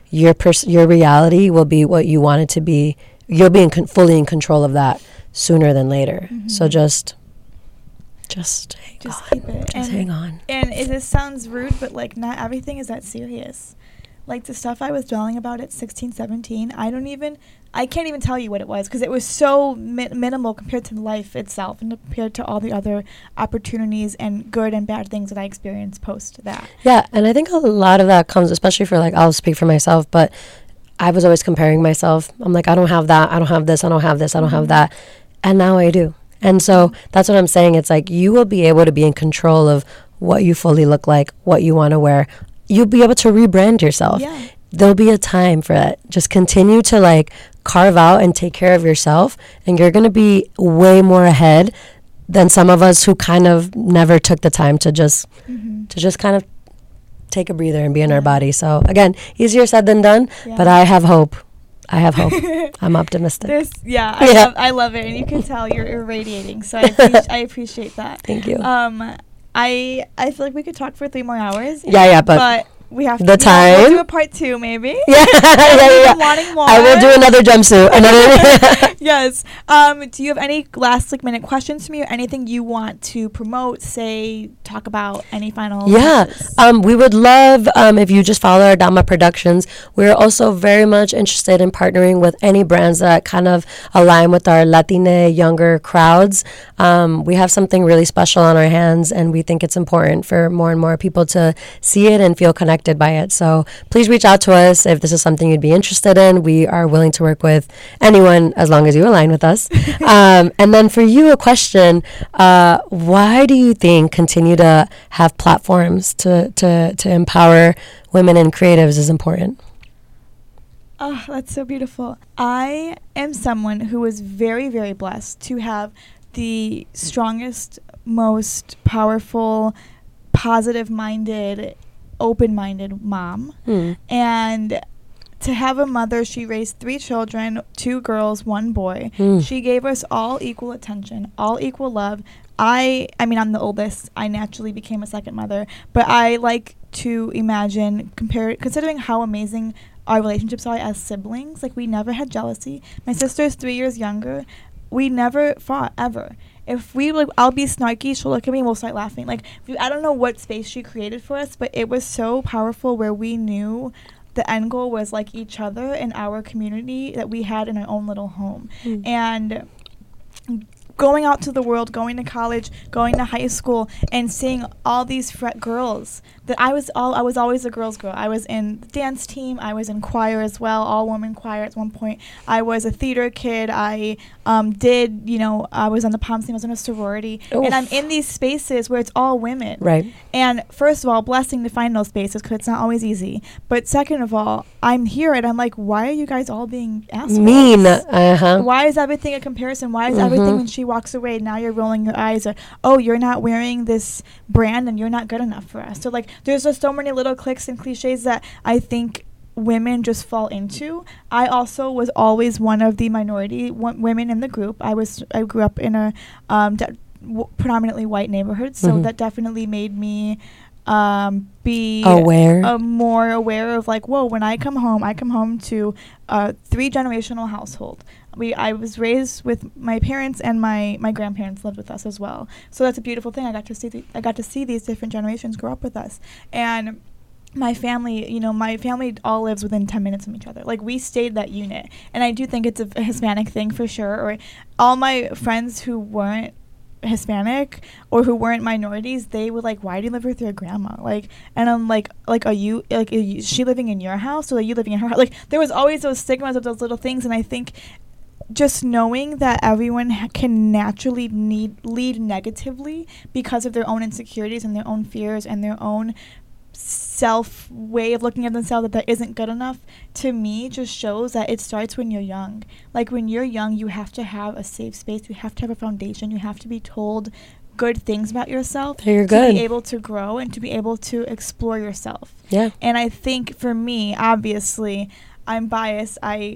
your pers- your reality will be what you want it to be. You'll be in con- fully in control of that sooner than later. Mm-hmm. So just, just hang just on. keep it. Just and, hang on. And it, this sounds rude, but like not everything is that serious. Like the stuff I was dwelling about at sixteen, seventeen, I don't even, I can't even tell you what it was because it was so mi- minimal compared to life itself and compared to all the other opportunities and good and bad things that I experienced post that. Yeah, and I think a lot of that comes, especially for like, I'll speak for myself, but I was always comparing myself. I'm like, I don't have that, I don't have this, I don't have this, I don't mm-hmm. have that. And now I do. And so that's what I'm saying. It's like you will be able to be in control of what you fully look like, what you want to wear. You'll be able to rebrand yourself. Yeah. There'll be a time for that. Just continue to like carve out and take care of yourself, and you're going to be way more ahead than some of us who kind of never took the time to just mm-hmm. to just kind of take a breather and be in yeah. our body. So again, easier said than done, yeah. but I have hope. I have hope. I'm optimistic. This, yeah, I, yeah. Love, I love it, and you can tell you're irradiating. So I, appreci- I appreciate that. Thank you. Um, I I feel like we could talk for three more hours. Yeah, yeah, but, but we have to the time. We'll do a part two, maybe. Yeah, yeah, yeah, yeah. Wanting more. I will do another jumpsuit. Another. Yes. Um. Do you have any last like minute questions for me, or anything you want to promote? Say, talk about any final. Yeah. Messages? Um. We would love um if you just follow our Dama Productions. We're also very much interested in partnering with any brands that kind of align with our Latina younger crowds. Um. We have something really special on our hands, and we think it's important for more and more people to see it and feel connected by it. So please reach out to us if this is something you'd be interested in. We are willing to work with anyone as long as you align with us. um, and then for you, a question, uh, why do you think continue to have platforms to, to, to empower women and creatives is important? Oh, that's so beautiful. I am someone who is very, very blessed to have the strongest, most powerful, positive-minded, open-minded mom. Mm. And to have a mother, she raised three children, two girls, one boy. Mm. She gave us all equal attention, all equal love. I I mean, I'm the oldest. I naturally became a second mother. But I like to imagine, compare, considering how amazing our relationships are as siblings. Like, we never had jealousy. My sister's three years younger. We never fought, ever. If we, like, I'll be snarky, she'll look at me and we'll start laughing. Like, we, I don't know what space she created for us, but it was so powerful where we knew the end goal was, like, each other and our community that we had in our own little home. Mm. And going out to the world, going to college, going to high school, and seeing all these fr- girls that I was all I was always a girl's girl. I was in the dance team. I was in choir as well, all woman choir at one point. I was a theater kid. I um, did, you know, I was on the pom team. I was in a sorority. Oof. And I'm in these spaces where it's all women. Right. And first of all, blessing to find those spaces because it's not always easy. But second of all, I'm here and I'm like, why are you guys all being assholes? Mean. Uh-huh. Why is everything a comparison? Why is mm-hmm. everything when she walks away, now you're rolling your eyes, or, oh, you're not wearing this brand and you're not good enough for us. So, like, there's just so many little cliques and cliches that I think women just fall into. I also was always one of the minority w- women in the group. I was I grew up in a um, de- w- predominantly white neighborhood, so mm-hmm. that definitely made me um, be aware, uh, more aware of, like, whoa, when I come home, I come home to a three generational household. We I was raised with my parents, and my, my grandparents lived with us as well. So that's a beautiful thing. I got to see th- I got to see these different generations grow up with us. And my family, you know, my family all lives within ten minutes of each other. Like, we stayed that unit. And I do think it's a, a Hispanic thing for sure. Or all my friends who weren't Hispanic or who weren't minorities, they were like, why do you live with your grandma? Like, and I'm like, like, are you, like, are you, is she living in your house, or are you living in her house? Like, there was always those stigmas of those little things. And I think just knowing that everyone ha- can naturally need, lead negatively because of their own insecurities and their own fears and their own self way of looking at themselves, that that isn't good enough, to me just shows that it starts when you're young. Like, when you're young, you have to have a safe space. You have to have a foundation. You have to be told good things about yourself you're to good. be able to grow and to be able to explore yourself. Yeah. And I think for me, obviously, I'm biased. I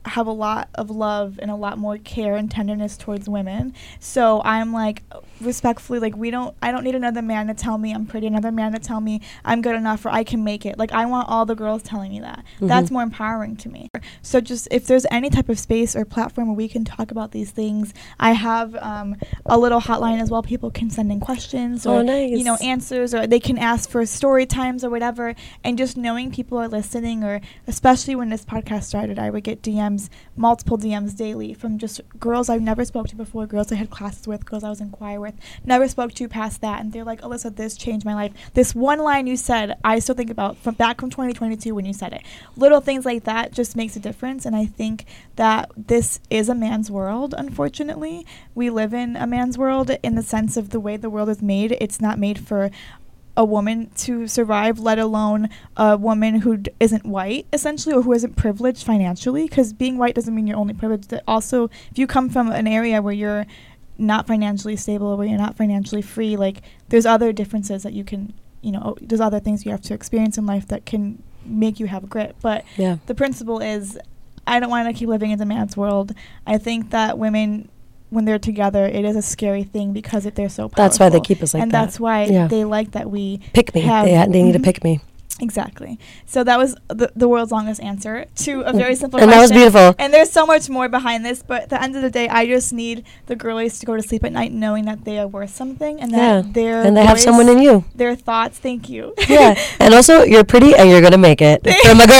have a lot of love and a lot more care and tenderness towards women. So I'm like, respectfully, like, we don't, I don't need another man to tell me I'm pretty, another man to tell me I'm good enough or I can make it. Like, I want all the girls telling me that. Mm-hmm. That's more empowering to me. So just if there's any type of space or platform where we can talk about these things, I have um, a little hotline as well. People can send in questions or, oh, nice. you know, answers, or they can ask for story times or whatever. And just knowing people are listening, or especially when this podcast started, I would get D Ms, multiple D Ms daily from just girls I've never spoke to before, girls I had classes with, girls I was in choir with, never spoke to past that. And they're like, Alyssa, this changed my life. This one line you said, I still think about from back from twenty twenty-two when you said it. Little things like that just makes a difference. And I think that this is a man's world, unfortunately. We live in a man's world in the sense of the way the world is made. It's not made for a woman to survive, let alone a woman who d- isn't white, essentially, or who isn't privileged financially, because being white doesn't mean you're only privileged. That also, if you come from an area where you're not financially stable, where you're not financially free, like, there's other differences that you can, you know, there's other things you have to experience in life that can make you have grit. But yeah. the principle is, I don't want to keep living in a man's world. I think that women, when they're together, it is a scary thing because it, they're so powerful. That's why they keep us like and that. And that's why yeah. they like that we pick me. Have, they ha- they need mm-hmm. to pick me. Exactly. So that was the, the world's longest answer to a very simple and question. And that was beautiful. And there's so much more behind this, but at the end of the day, I just need the girlies to go to sleep at night knowing that they are worth something, and yeah. that their and they voice, have someone in you. Their thoughts. Thank you. Yeah. And also, you're pretty and you're going to make it from a girl.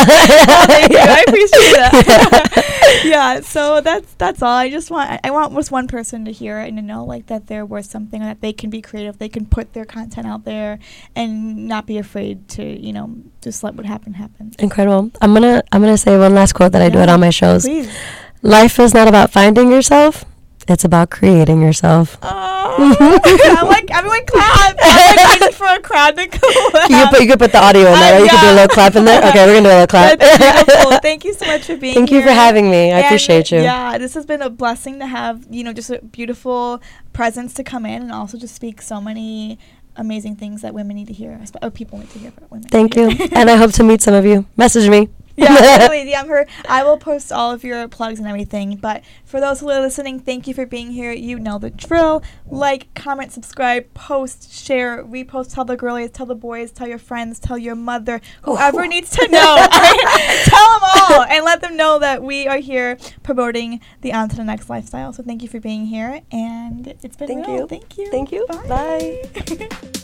Oh, thank you. I appreciate that. Yeah. So that's that's all. I just want I want just one person to hear it and to know, like, that they're worth something, and that they can be creative, they can put their content out there and not be afraid to, you know, just let what happen happen. Incredible. I'm gonna I'm gonna say one last quote that I yeah, do it on my shows. Please. Life is not about finding yourself; it's about creating yourself. Oh, I'm like everyone clap. I'm like waiting for a crowd to clap. You put you could put the audio in there. Uh, right? You yeah. could do a little clap in there. Okay, we're gonna do a little clap. That's beautiful. Thank you so much for being Thank here. Thank you for having me. I and appreciate you. Yeah, this has been a blessing to have, you know, just a beautiful presence to come in and also just speak so many amazing things that women need to hear, or people need to hear about women. Thank you. And I hope to meet some of you. Message me. Yeah, definitely D M her. I will post all of your plugs and everything. But for those who are listening, thank you for being here. You know the drill. Like, comment, subscribe, post, share, repost, tell the girlies, tell the boys, tell your friends, tell your mother, whoever oh. needs to know. Tell them all and let them know that we are here promoting the On to the Next lifestyle. So thank you for being here. And it's been thank real. You. Thank you. Thank you. Bye. Bye.